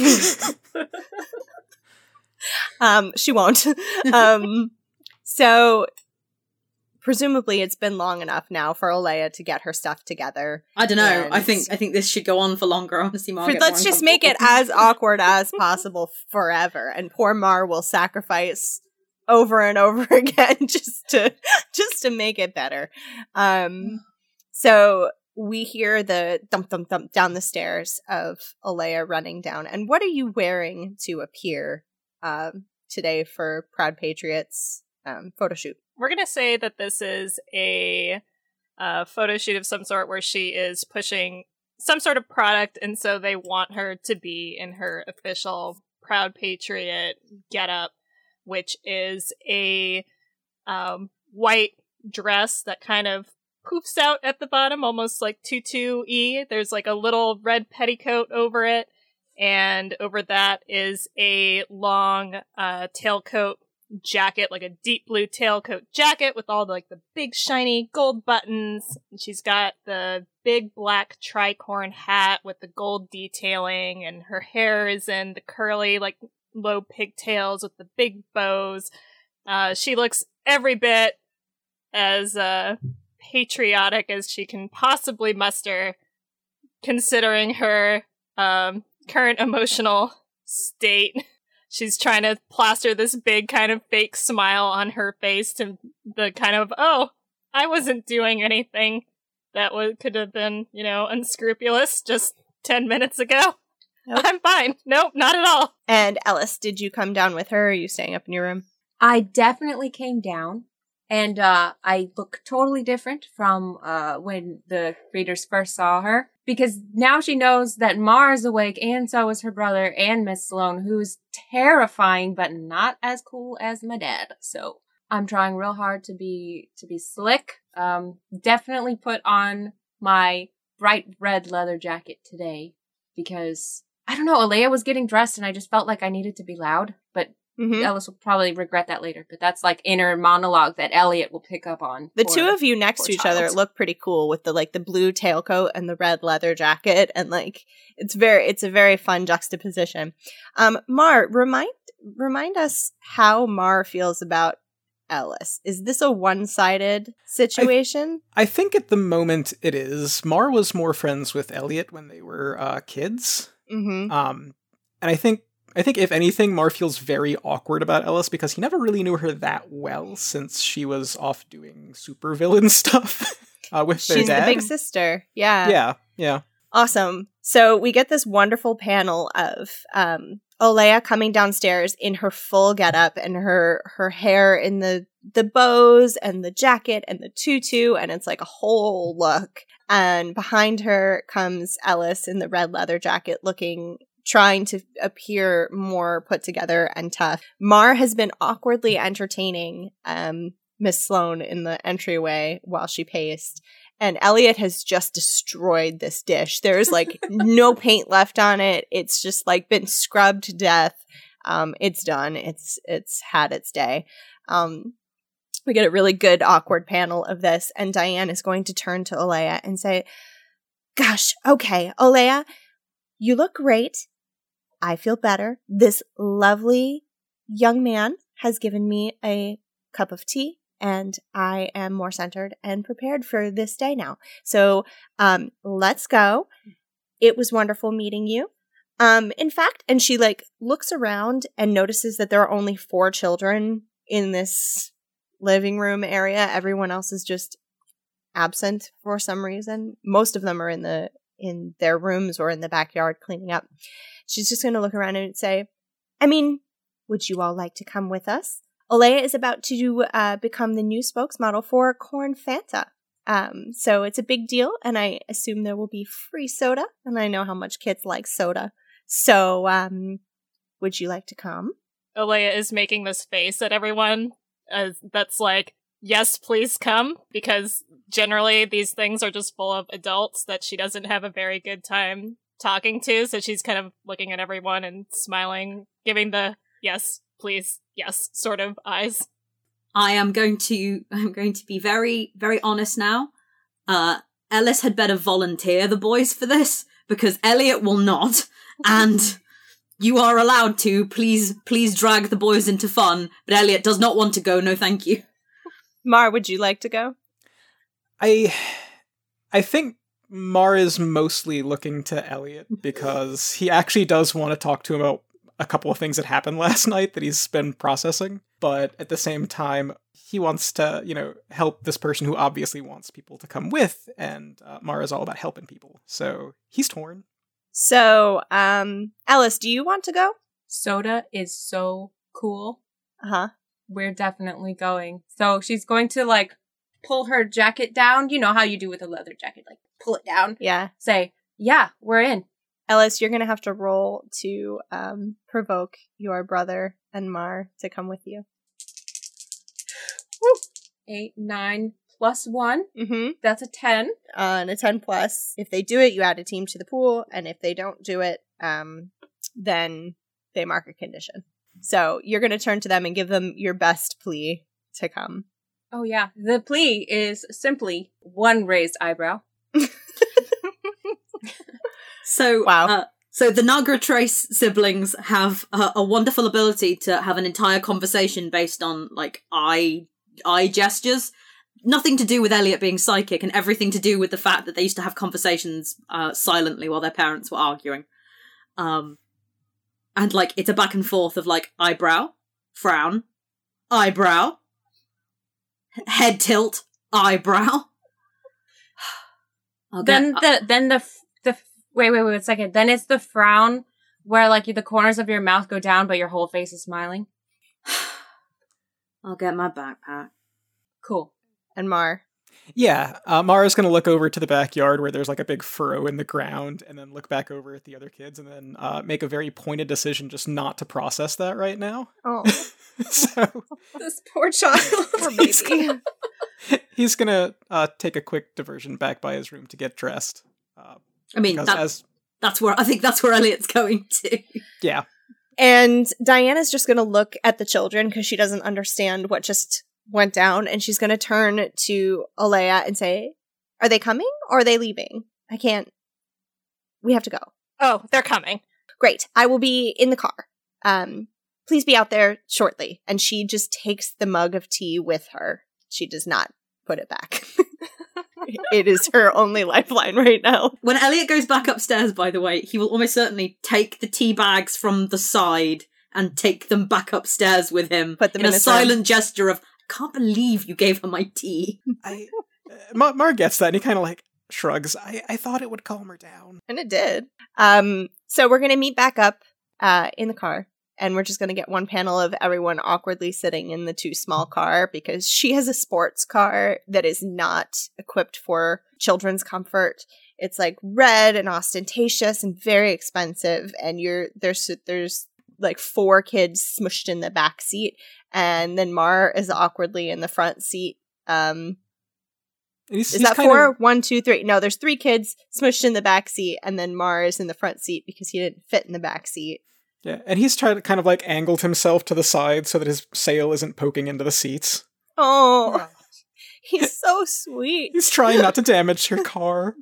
um, she won't. um, so. Presumably, it's been long enough now for Olea to get her stuff together. I don't know. And I think I think this should go on for longer. Honestly, Mar. for, let's just make it as awkward as possible forever, and poor Mar will sacrifice over and over again just to just to make it better. Um, so we hear the thump thump thump down the stairs of Olea running down. And what are you wearing to appear um, today for Proud Patriots um, photo shoot? We're going to say that this is a uh, photo shoot of some sort where she is pushing some sort of product, and so they want her to be in her official Proud Patriot getup, which is a um, white dress that kind of poofs out at the bottom, almost like tutu-y. There's like a little red petticoat over it, and over that is a long uh, tailcoat jacket, like a deep blue tailcoat jacket with all the, like the big shiny gold buttons. And she's got the big black tricorn hat with the gold detailing, and her hair is in the curly, like low pigtails with the big bows. Uh, she looks every bit as uh, patriotic as she can possibly muster, considering her um, current emotional state. She's trying to plaster this big kind of fake smile on her face to the kind of, oh, I wasn't doing anything that w- could have been, you know, unscrupulous just ten minutes ago. Nope. I'm fine. Nope, not at all. And Ellis, did you come down with her, or are you staying up in your room? I definitely came down, and uh, I look totally different from uh, when the readers first saw her. Because now she knows that Mar is awake, and so is her brother and Miss Sloan, who's terrifying, but not as cool as my dad. So I'm trying real hard to be to be slick. Um, definitely put on my bright red leather jacket today because I don't know. Olea was getting dressed, and I just felt like I needed to be loud. But mm-hmm. Ellis will probably regret that later. But that's like inner monologue that Elliot will pick up on. The two of you next to each child. other look pretty cool with the like the blue tailcoat and the red leather jacket, and like it's very it's a very fun juxtaposition. Um, Mar, remind remind us how Mar feels about Ellis. Is this a one-sided situation? I, I think at the moment it is. Mar was more friends with Elliot when they were uh, kids. Mm-hmm. Um, and I think I think if anything, Mar feels very awkward about Ellis because he never really knew her that well since she was off doing supervillain stuff uh, with their She's dad. the big sister. Yeah. Yeah, yeah. Awesome. So we get this wonderful panel of um, Olea coming downstairs in her full getup and her her hair in the the bows and the jacket and the tutu, and it's like a whole look. And behind her comes Ellis in the red leather jacket, looking. Trying to appear more put together and tough. Mar has been awkwardly entertaining um, Miss Sloan in the entryway while she paced. And Elliot has just destroyed this dish. There's like no paint left on it. It's just like been scrubbed to death. Um, it's done. It's it's had its day. Um, we get a really good awkward panel of this, and Diane is going to turn to Olea and say, "Gosh, okay, Olea, you look great. I feel better. This lovely young man has given me a cup of tea, and I am more centered and prepared for this day now. So um, let's go. It was wonderful meeting you. Um, in fact," and she like looks around and notices that there are only four children in this living room area. Everyone else is just absent for some reason. Most of them are in the in their rooms or in the backyard cleaning up. She's just going to look around and say, "I mean, would you all like to come with us? Olea is about to uh, become the new spokesmodel for Corn Fanta. Um, so it's a big deal, and I assume there will be free soda, and I know how much kids like soda. So, um, would you like to come?" Olea is making this face at everyone uh, that's like, yes, please come, because generally these things are just full of adults that she doesn't have a very good time talking to, so she's kind of looking at everyone and smiling, giving the yes, please, yes sort of eyes. I am going to I'm going to be very, very honest now. Uh, Ellis had better volunteer the boys for this, because Elliot will not, and you are allowed to. Please, please drag the boys into fun, but Elliot does not want to go, no thank you. Mar, would you like to go? I I think Mar is mostly looking to Elliot because he actually does want to talk to him about a couple of things that happened last night that he's been processing, but at the same time, he wants to, you know, help this person who obviously wants people to come with, and uh, Mar is all about helping people, so he's torn. So, um, Ellis, do you want to go? Soda is so cool. Uh-huh. We're definitely going. So she's going to, like, pull her jacket down. You know how you do with a leather jacket, like, pull it down. Yeah. Say, yeah, we're in. Ellis, you're going to have to roll to um, provoke your brother and Mar to come with you. Woo. Eight, nine, plus one. Mm-hmm. That's a ten. Uh, and a ten plus. If they do it, you add a team to the pool. And if they don't do it, um, then they mark a condition. So you're going to turn to them and give them your best plea to come. Oh, yeah. The plea is simply one raised eyebrow. So, wow. Uh, so the Nagra Trace siblings have a, a wonderful ability to have an entire conversation based on, like, eye eye gestures. Nothing to do with Elliot being psychic, and everything to do with the fact that they used to have conversations uh, silently while their parents were arguing. Um, and, like, it's a back and forth of, like, eyebrow, frown, eyebrow, head tilt, eyebrow. Okay. Then the, then the, the, wait, wait, wait a second. Then it's the frown where, like, the corners of your mouth go down, but your whole face is smiling. I'll get my backpack. Cool. And Mar. Yeah, uh, Mara's going to look over to the backyard where there's like a big furrow in the ground, and then look back over at the other kids, and then uh, make a very pointed decision just not to process that right now. Oh. So This poor child. Poor he's baby. gonna, he's gonna uh, take a quick diversion back by his room to get dressed. Uh, I mean, because that, as that's where I think that's where Elliot's going to. yeah, And Diana's just going to look at the children because she doesn't understand what just went down. And she's going to turn to Olea and say, "Are they coming or are they leaving? I can't. We have to go." Oh, they're coming. "Great. I will be in the car. Um, please be out there shortly." And she just takes the mug of tea with her. She does not put it back. It is her only lifeline right now. When Elliot goes back upstairs, by the way, he will almost certainly take the tea bags from the side and take them back upstairs with him. Put them in, in a his silent room. gesture of, "I can't believe you gave her my tea." I uh, Mar, Mar gets that, and he kind of like shrugs. I, I thought it would calm her down. And it did. Um, so we're going to meet back up uh, in the car. And we're just going to get one panel of everyone awkwardly sitting in the too small car because she has a sports car that is not equipped for children's comfort. It's like red and ostentatious and very expensive. And you're there's there's like four kids smushed in the back seat, and then Mar is awkwardly in the front seat. Um, He's, Is he's that kind four? of- One, two, three. No, there's three kids smushed in the back seat, and then Mars in the front seat because he didn't fit in the back seat. Yeah, and he's trying to kind of like angled himself to the side so that his sail isn't poking into the seats. Oh, he's so sweet. He's trying not to damage her car.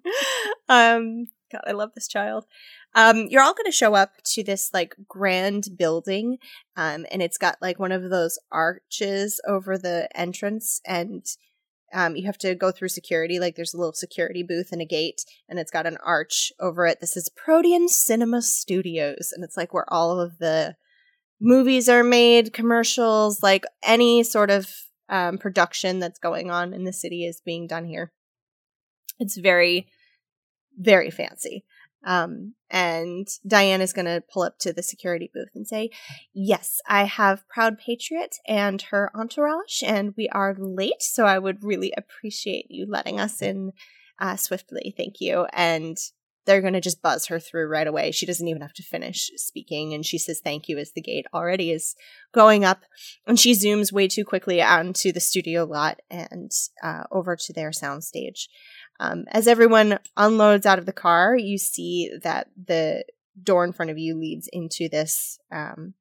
um, God, I love this child. Um, you're all going to show up to this like grand building, um, and it's got like one of those arches over the entrance, and um, you have to go through security. Like there's a little security booth and a gate, and it's got an arch over it. This is Protean Cinema Studios, and it's like where all of the movies are made, commercials, like any sort of um, production that's going on in the city is being done here. It's very, very fancy. Um, and Diane is going to pull up to the security booth and say, yes, I have Proud Patriot and her entourage, and we are late, so I would really appreciate you letting us in uh, swiftly. Thank you. And they're going to just buzz her through right away. She doesn't even have to finish speaking, and she says thank you as the gate already is going up, and she zooms way too quickly onto the studio lot and uh, over to their soundstage. Um, as everyone unloads out of the car, you see that the door in front of you leads into this um,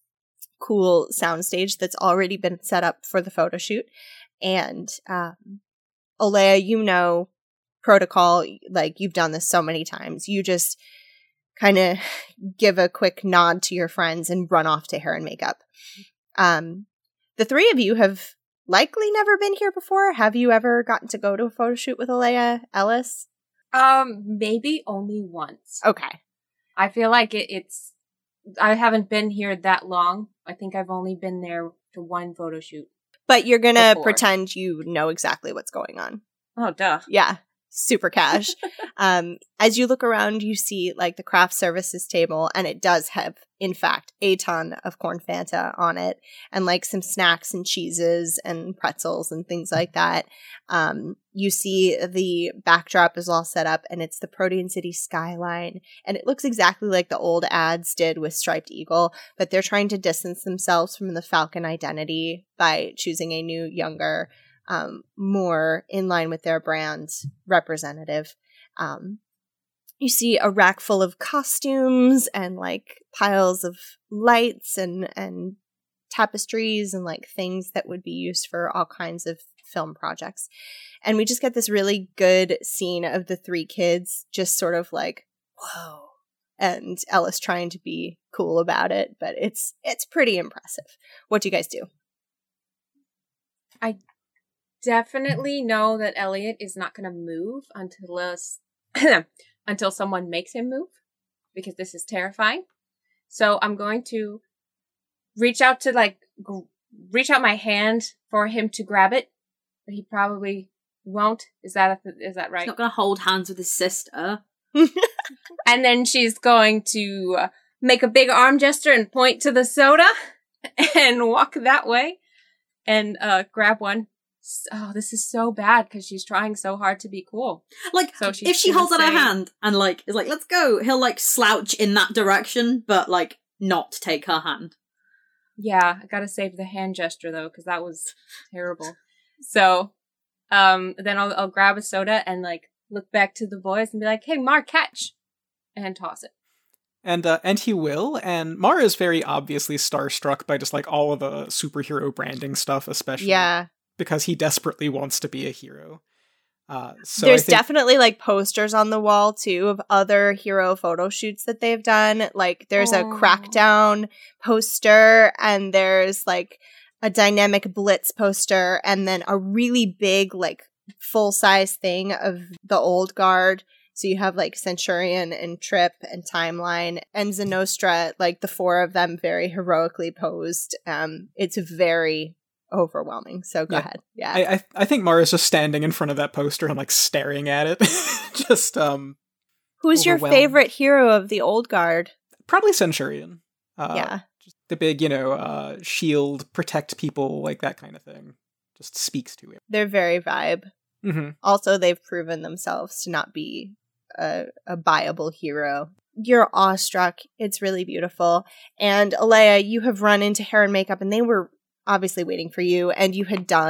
cool soundstage that's already been set up for the photo shoot. And um, Olea, you know protocol, like you've done this so many times. You just kind of give a quick nod to your friends and run off to hair and makeup. Um, the three of you have likely never been here before. Have you ever gotten to go to a photo shoot with Olea, Ellis? Um, maybe only once. Okay. I feel like it, it's. I haven't been here that long. I think I've only been there to one photo shoot. But you're gonna Before. pretend you know exactly what's going on. Oh, duh. Yeah. Super cash. um, as you look around, you see like the craft services table, and it does have, in fact, a ton of corn Fanta on it, and like some snacks and cheeses and pretzels and things like that. Um, you see the backdrop is all set up, and it's the Protean City skyline, and it looks exactly like the old ads did with Striped Eagle, but they're trying to distance themselves from the Falcon identity by choosing a new, younger, Um, more in line with their brand representative. Um, you see a rack full of costumes and like piles of lights and, and tapestries and like things that would be used for all kinds of film projects. And we just get this really good scene of the three kids just sort of like, whoa, and Ellis trying to be cool about it, but it's, it's pretty impressive. What do you guys do? I definitely know that Elliot is not going to move until us, until someone makes him move, because this is terrifying. So I'm going to reach out to like g- reach out my hand for him to grab it, but he probably won't. Is that a th- is that right? He's not going to hold hands with his sister. And then she's going to uh, make a big arm gesture and point to the soda and walk that way and uh, grab one. Oh, this is so bad because she's trying so hard to be cool. Like, So she's if she gonna holds out her say- hand and, like, is like, let's go, he'll, like, slouch in that direction, but, like, not take her hand. Yeah, I gotta save the hand gesture though, because that was terrible. So, um, then I'll I'll grab a soda and like look back to the boys and be like, "Hey, Mar, catch," and toss it. And uh, and he will, and Mara is very obviously starstruck by just like all of the superhero branding stuff, especially Yeah. because he desperately wants to be a hero. Uh, so There's I think, definitely like posters on the wall too of other hero photo shoots that they've done. Like there's a Aw. Crackdown poster, and there's like a Dynamic Blitz poster, and then a really big like full size thing of the Old Guard. So you have like Centurion and Trip and Timeline and Zenostra, like the four of them very heroically posed. Um, it's very overwhelming. So go Yeah. ahead. Yeah. I, I I think Mara's just standing in front of that poster and like staring at it. just um Who's your overwhelmed. favorite hero of the Old Guard? probably Centurion. Uh, Yeah. just the big, you know, uh, shield, protect people, like that kind of thing. Just speaks to it. They're very vibe. Mm-hmm. Also, they've proven themselves to not be a, a viable hero. You're awestruck. It's really beautiful. And Alea, you have run into hair and makeup, and they were obviously waiting for you, and you had done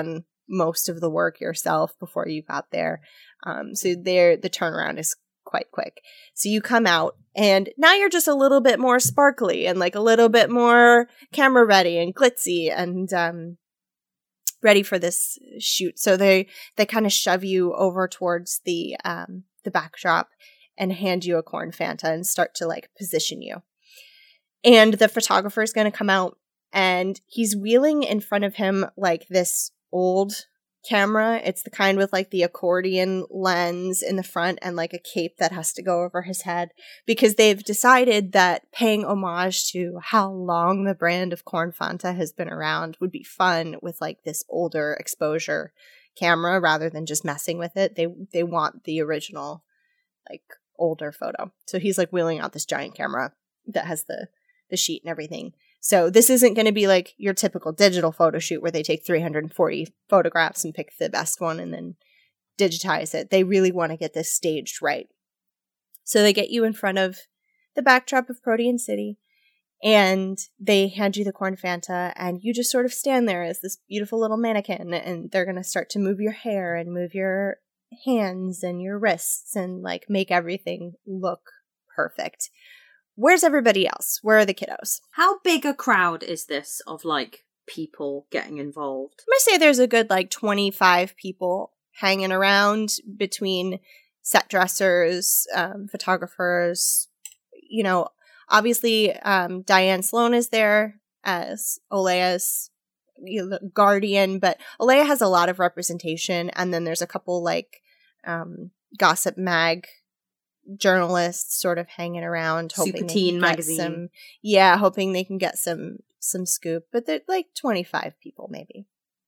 most of the work yourself before you got there. Um, so there, the turnaround is quite quick. So you come out and now you're just a little bit more sparkly and like a little bit more camera ready and glitzy and um, ready for this shoot. So they, they kind of shove you over towards the, um, the backdrop and hand you a corn Fanta and start to like position you. And the photographer is going to come out and he's wheeling in front of him like this old camera. It's the kind with like the accordion lens in the front and like a cape that has to go over his head, because they've decided that paying homage to how long the brand of corn Fanta has been around would be fun with like this older exposure camera rather than just messing with it. They they want the original like older photo. So he's like wheeling out this giant camera that has the the sheet and everything. So this isn't going to be like your typical digital photo shoot where they take three hundred forty photographs and pick the best one and then digitize it. They really want to get this staged right. So they get you in front of the backdrop of Protean City and they hand you the corn Fanta and you just sort of stand there as this beautiful little mannequin, and they're going to start to move your hair and move your hands and your wrists and like make everything look perfect. Where's everybody else? Where are the kiddos? How big a crowd is this of like people getting involved? I'm gonna say there's a good like twenty-five people hanging around between set dressers, um, photographers. You know, obviously um, Diane Sloan is there as Olea's you know, guardian, but Olea has a lot of representation. And then there's a couple like um, Gossip Mag journalists sort of hanging around, hoping Super they Teen can get magazine. some, yeah, hoping they can get some some scoop. But they're like twenty-five people, maybe.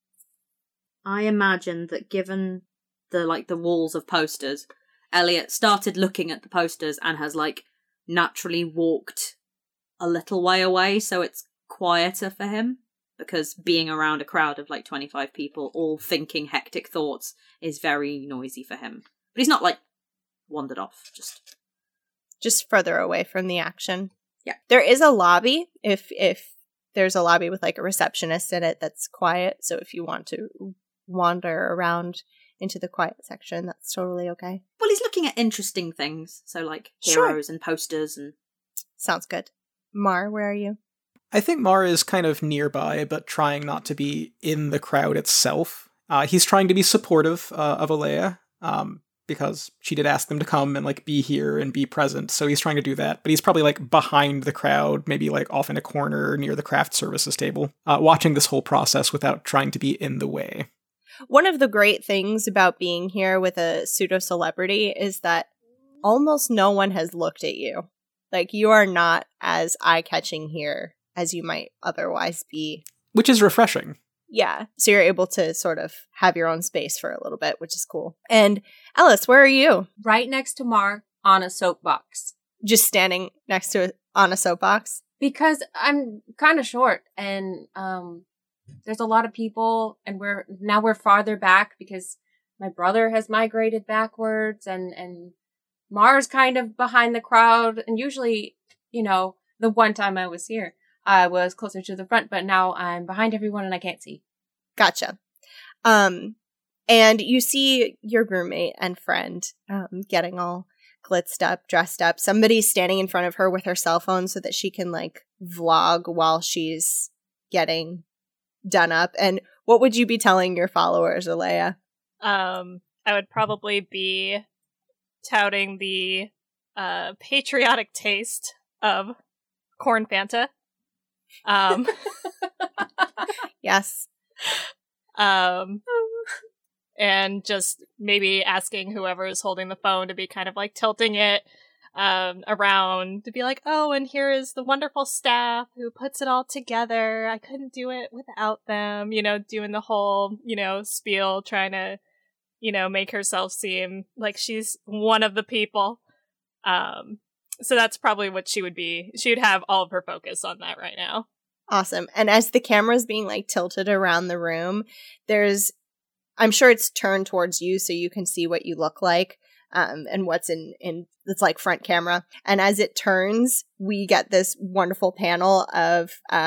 I imagine that given the like the walls of posters, Elliot started looking at the posters and has like naturally walked a little way away, so it's quieter for him, because being around a crowd of like twenty-five people all thinking hectic thoughts is very noisy for him. But he's not like wandered off, just just further away from the action. Yeah. There is a lobby if if there's a lobby with like a receptionist in it that's quiet. So if you want to wander around into the quiet section, that's totally okay. Well, he's looking at interesting things, so like Sure. heroes and posters and Sounds good. Mar, where are you? I think Mar is kind of nearby, but trying not to be in the crowd itself. Uh, he's trying to be supportive uh, of Olea, um, because she did ask them to come and like be here and be present. So he's trying to do that, but he's probably like behind the crowd, maybe like off in a corner near the craft services table, uh, watching this whole process without trying to be in the way. One of the great things about being here with a pseudo celebrity is that almost no one has looked at you. Like, you are not as eye-catching here as you might otherwise be. Which is refreshing. Yeah. So you're able to sort of have your own space for a little bit, which is cool. And Ellis, where are you? Right next to Mar on a soapbox. Just standing next to it on a soapbox? Because I'm kind of short and um, there's a lot of people, and we're now we're farther back because my brother has migrated backwards, and, and Mar's kind of behind the crowd. And usually, you know, the one time I was here, I was closer to the front, but now I'm behind everyone and I can't see. Gotcha. Um, and you see your roommate and friend um, getting all glitzed up, dressed up. Somebody's standing in front of her with her cell phone so that she can, like, vlog while she's getting done up. And what would you be telling your followers, Olea? Um, I would probably be touting the uh, patriotic taste of corn Fanta. Um, Yes. um, and just maybe asking whoever is holding the phone to be kind of like tilting it um, around to be like, oh, and here is the wonderful staff who puts it all together. I couldn't do it without them, you know, doing the whole, you know, spiel, trying to, you know, make herself seem like she's one of the people. Um, so that's probably what she would be. She would have all of her focus on that right now. Awesome. And as the camera's being, like, tilted around the room, there's, I'm sure it's turned towards you so you can see what you look like. Um, and what's in, in, it's like front camera. And as it turns, we get this wonderful panel of, um,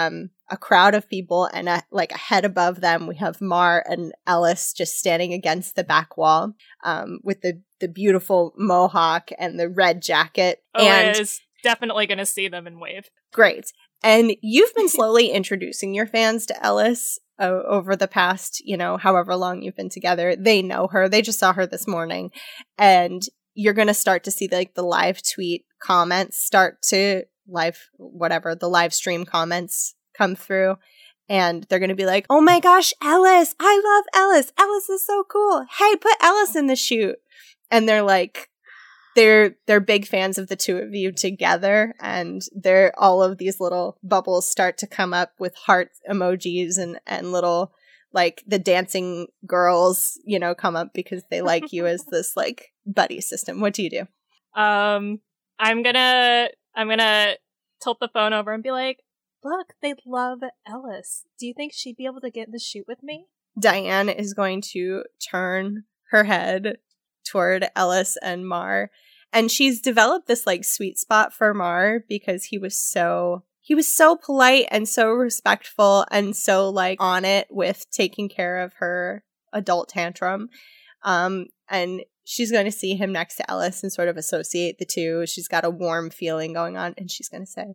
a crowd of people, and a, like a head above them, we have Mar and Ellis just standing against the back wall, um, with the the beautiful mohawk and the red jacket. Oh, and is definitely going to see them and wave. Great. And you've been slowly introducing your fans to Ellis uh, over the past, you know, however long you've been together. They know her. They just saw her this morning, and you're going to start to see like the live tweet comments start to live whatever the live stream comments come through, and they're going to be like, oh my gosh, Ellis, I love Ellis, Ellis is so cool, hey, put Ellis in the shoot. And they're like, they're they're big fans of the two of you together, and they're all of these little bubbles start to come up with heart emojis, and and little like the dancing girls, you know, come up because they like you as this like buddy system. What do you do? Um, I'm gonna I'm gonna tilt the phone over and be like, look, they love Ellis. Do you think she'd be able to get in the shoot with me? Diane is going to turn her head toward Ellis and Mar, and she's developed this like sweet spot for Mar because he was so he was so polite and so respectful and so like on it with taking care of her adult tantrum. Um, and she's going to see him next to Ellis and sort of associate the two. She's got a warm feeling going on, and she's going to say,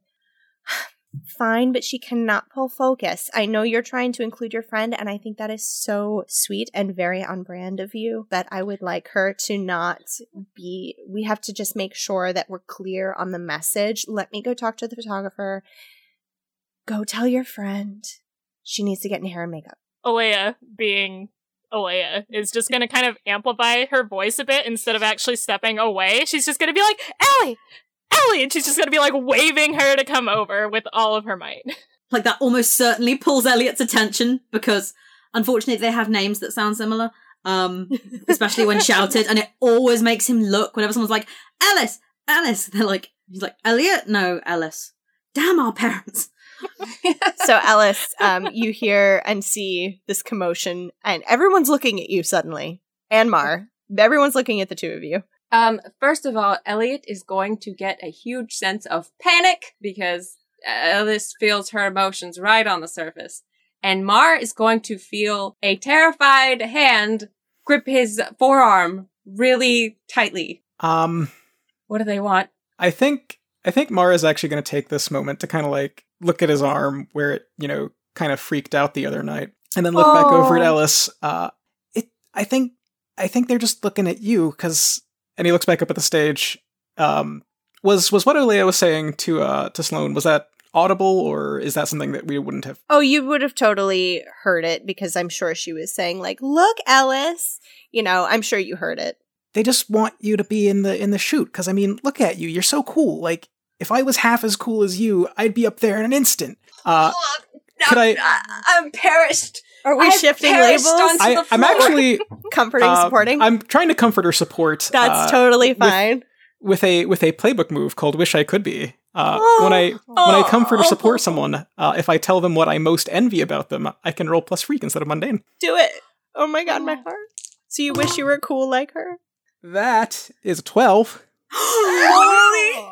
fine, but she cannot pull focus. I know you're trying to include your friend, and I think that is so sweet and very on brand of you, but I would like her to not be, we have to just make sure that we're clear on the message. Let me go talk to the photographer. Go tell your friend she needs to get in hair and makeup. Alea, being Alea, is just going to kind of amplify her voice a bit instead of actually stepping away. She's just going to be like, Ellie! Ellie! And she's just going to be like waving her to come over with all of her might. Like that almost certainly pulls Elliot's attention because unfortunately they have names that sound similar, um, especially when shouted, and it always makes him look whenever someone's like, Ellis! Ellis! They're like, he's like, Elliot? No, Ellis. Damn our parents. So Ellis, um, you hear and see this commotion, and everyone's looking at you suddenly. And Mar. Everyone's looking at the two of you. Um, first of all, Elliot is going to get a huge sense of panic because Ellis feels her emotions right on the surface. And Mar is going to feel a terrified hand grip his forearm really tightly. Um, what do they want? I think, I think Mar is actually going to take this moment to kind of like look at his arm where it, you know, kind of freaked out the other night, and then look oh. back over at Ellis. Uh, it, I think, I think they're just looking at you because. And he looks back up at the stage. Um, was was what Alea was saying to uh, to Sloane, was that audible, or is that something that we wouldn't have? Oh, you would have totally heard it, because I'm sure she was saying, like, look, Ellis. You know, I'm sure you heard it. They just want you to be in the in the shoot, because, I mean, look at you. You're so cool. Like, if I was half as cool as you, I'd be up there in an instant. Uh, oh, no, could I... I'm perished. Are we I've shifting labels? I, I'm actually comforting, uh, supporting. I'm trying to comfort or support. That's uh, totally fine. With, with a with a playbook move called "Wish I Could Be." Uh, oh, when I oh, when I comfort or support someone, uh, if I tell them what I most envy about them, I can roll plus freak instead of mundane. Do it! Oh my god, my heart. So you wish you were cool like her? That is a twelve. Holy!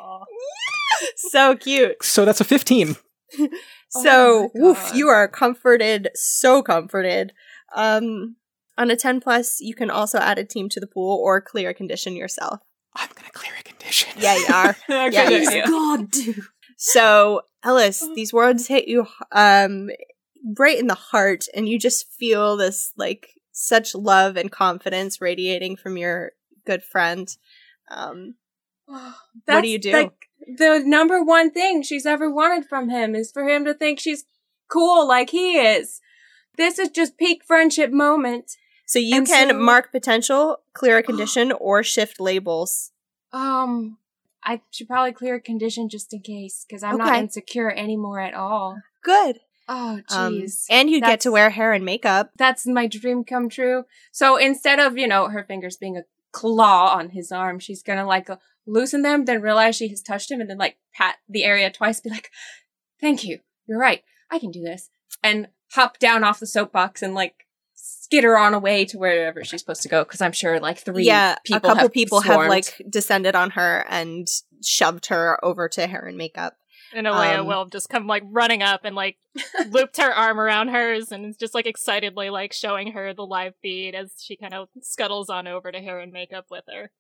So cute. So that's a fifteen. So, oh woof, you are comforted, so comforted. Um, on a ten plus, you can also add a team to the pool or clear a condition yourself. I'm gonna clear a condition. Yeah, you are. Yeah, you are. God, dude. So, Ellis, these words hit you um right in the heart, and you just feel this like such love and confidence radiating from your good friend. Um, what do you do? Like- The number one thing she's ever wanted from him is for him to think she's cool like he is. This is just peak friendship moment. So you and can so, mark potential, clear a condition, or shift labels. Um, I should probably clear a condition just in case, because I'm okay. not insecure anymore at all. Good. Oh, jeez. Um, and you get to wear hair and makeup. That's my dream come true. So instead of, you know, her fingers being a claw on his arm, she's gonna like uh, loosen them, then realize she has touched him, and then like pat the area twice, be like, thank you, you're right, I can do this, and hop down off the soapbox and like skitter on away to wherever she's supposed to go, because I'm sure like three yeah, people a couple have people swarmed. have like descended on her and shoved her over to hair and makeup. And Alea Um, will just come like running up and like looped her arm around hers and is just like excitedly like showing her the live feed as she kind of scuttles on over to hair and makeup with her.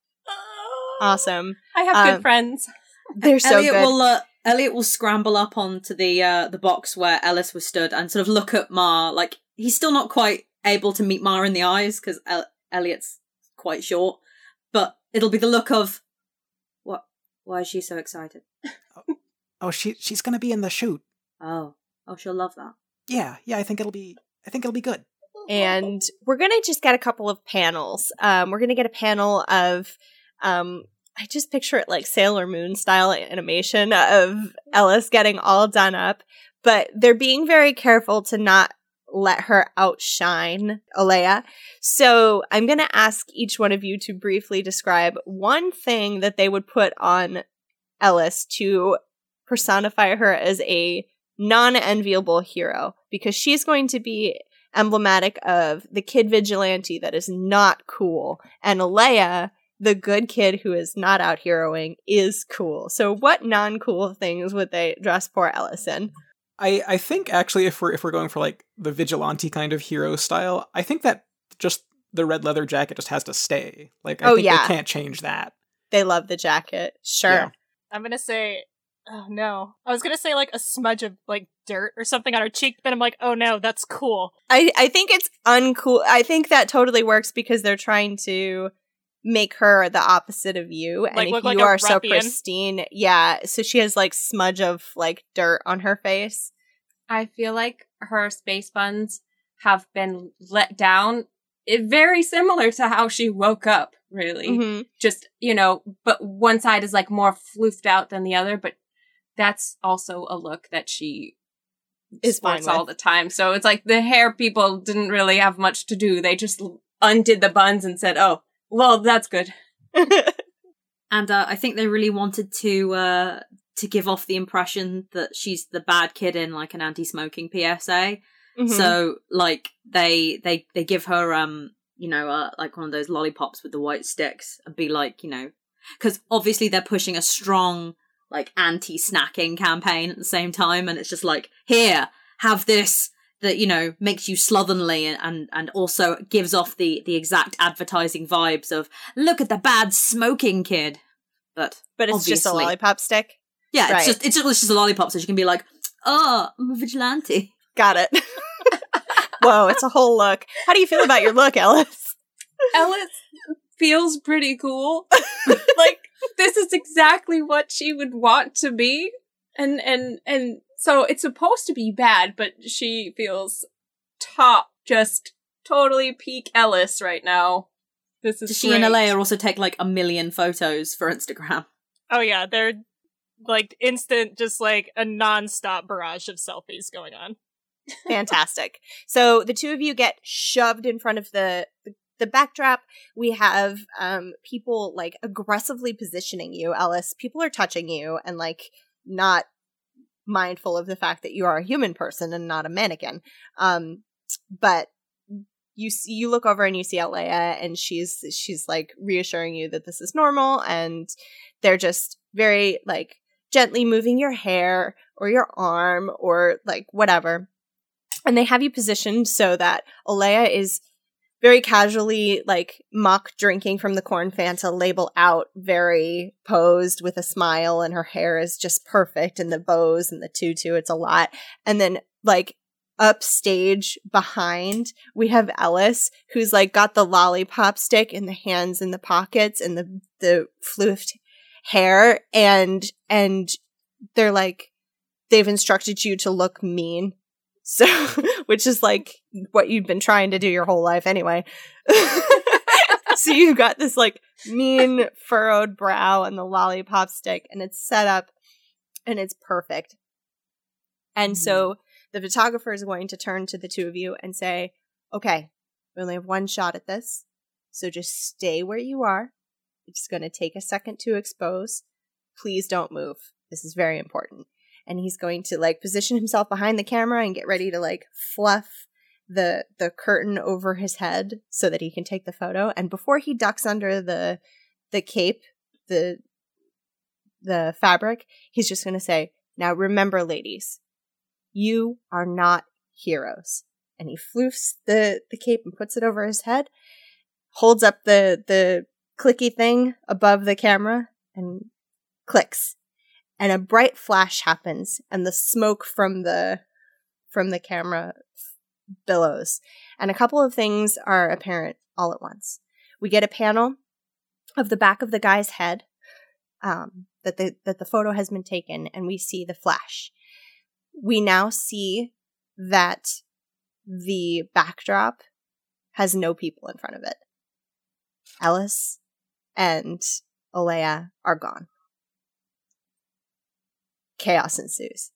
Awesome. I have Um, good friends. They're so Elliot good. will uh, Elliot will scramble up onto the uh, the box where Ellis was stood and sort of look at Ma. Like he's still not quite able to meet Ma in the eyes because El- Elliot's quite short, but it'll be the look of what? Why is she so excited? Oh, she she's gonna be in the shoot. Oh, oh, she'll love that. Yeah, yeah. I think it'll be. I think it'll be good. And we're going to just get a couple of panels. Um, we're going to get a panel of, um, I just picture it like Sailor Moon style animation of Ellis getting all done up, but they're being very careful to not let her outshine Alea. So I'm going to ask each one of you to briefly describe one thing that they would put on Ellis to personify her as a non-enviable hero, because she's going to be emblematic of the kid vigilante that is not cool, and Alea, the good kid who is not out heroing, is cool. So what non-cool things would they dress poor Ellis in? I, I think actually if we're if we're going for like the vigilante kind of hero style, I think that just the red leather jacket just has to stay. Like I Oh, think yeah. they can't change that. They love the jacket. Sure. Yeah. I'm gonna say, oh no. I was gonna say like a smudge of like dirt or something on her cheek, but I'm like, oh no, that's cool. I, I think it's uncool. I think that totally works because they're trying to make her the opposite of you. And Like, if look you like a are so ruffian. pristine, yeah. So she has like smudge of like dirt on her face. I feel like her space buns have been let down. It, very similar to how she woke up, really. Mhm. Just, you know, but one side is like more floofed out than the other, but that's also a look that she Is sports fine all with. the time. So it's like the hair people didn't really have much to do. They just undid the buns and said, oh, well, that's good. And uh, I think they really wanted to uh, to give off the impression that she's the bad kid in like an anti-smoking P S A. Mhm. So like they they they give her um you know uh, like one of those lollipops with the white sticks and be like, you know, because obviously they're pushing a strong like anti-snacking campaign at the same time, and it's just like, here, have this that, you know, makes you slovenly and, and, and also gives off the, the exact advertising vibes of, look at the bad smoking kid. But But it's just a obviously- lollipop stick. Yeah, it's Right. just it's just, it's just a lollipop, so she can be like, oh, I'm a vigilante. Got it. Whoa, it's a whole look. How do you feel about your look, Ellis? Ellis feels pretty cool. Like, this is exactly what she would want to be. And, and, and so it's supposed to be bad, but she feels top, just totally peak Ellis right now. This is Does she great. and Alea also take like a million photos for Instagram? Oh yeah, they're like instant, just like a non-stop barrage of selfies going on. Fantastic. So the two of you get shoved in front of the, the the backdrop. We have um people like aggressively positioning you, Ellis. People are touching you and like not mindful of the fact that you are a human person and not a mannequin. Um, but you see, you look over and you see Alea, and she's she's like reassuring you that this is normal, and they're just very like gently moving your hair or your arm or like whatever. And they have you positioned so that Alea is very casually like mock drinking from the corn Fanta label out, very posed with a smile, and her hair is just perfect, and the bows and the tutu, it's a lot. And then like upstage behind, we have Ellis, who's like got the lollipop stick in the hands in the pockets and the the floofed hair, and and they're like, they've instructed you to look mean. So, which is like what you've been trying to do your whole life anyway. So you've got this like mean furrowed brow and the lollipop stick, and it's set up and it's perfect. And so the photographer is going to turn to the two of you and say, okay, we only have one shot at this, so just stay where you are. It's going to take a second to expose. Please don't move. This is very important. And he's going to like position himself behind the camera and get ready to like fluff the the curtain over his head so that he can take the photo. And before he ducks under the the cape, the the fabric, he's just going to say, Now remember, ladies, you are not heroes. And he floofs the, the cape and puts it over his head, holds up the, the clicky thing above the camera, and clicks. And a bright flash happens, and the smoke from the from the camera billows. And a couple of things are apparent all at once. We get a panel of the back of the guy's head, um, that the that the photo has been taken, and we see the flash. We now see that the backdrop has no people in front of it. Ellis and Alea are gone. Chaos ensues.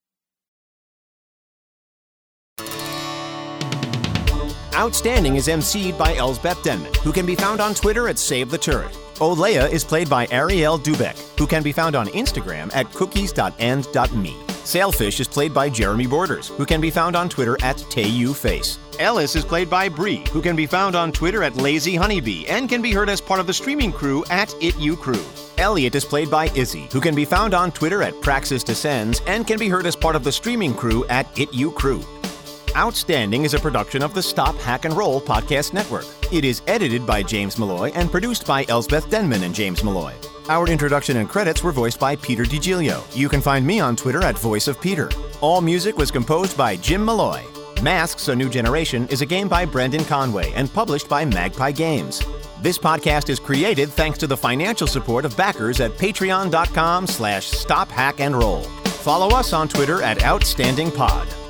Outstanding is emceed by Elsbeth Denman, who can be found on Twitter at Save the Turret. Olea is played by Ariel Dubeck, who can be found on Instagram at cookies dot end dot me. Sailfish is played by Jeremy Borders, who can be found on Twitter at TayuFace. Ellis is played by Bree, who can be found on Twitter at Lazy Honeybee and can be heard as part of the streaming crew at ItUCrew. Elliot is played by Izzy, who can be found on Twitter at Praxis Descends and can be heard as part of the streaming crew at ItUCrew. Outstanding is a production of the Stop, Hack, and Roll podcast network. It is edited by James Malloy and produced by Elsbeth Denman and James Malloy. Our introduction and credits were voiced by Peter DiGilio. You can find me on Twitter at Voice of Peter. All music was composed by Jim Malloy. Masks: A New Generation is a game by Brendan Conway and published by Magpie Games. This podcast is created thanks to the financial support of backers at patreon dot com slash stop hack and roll. Follow us on Twitter at OutstandingPod.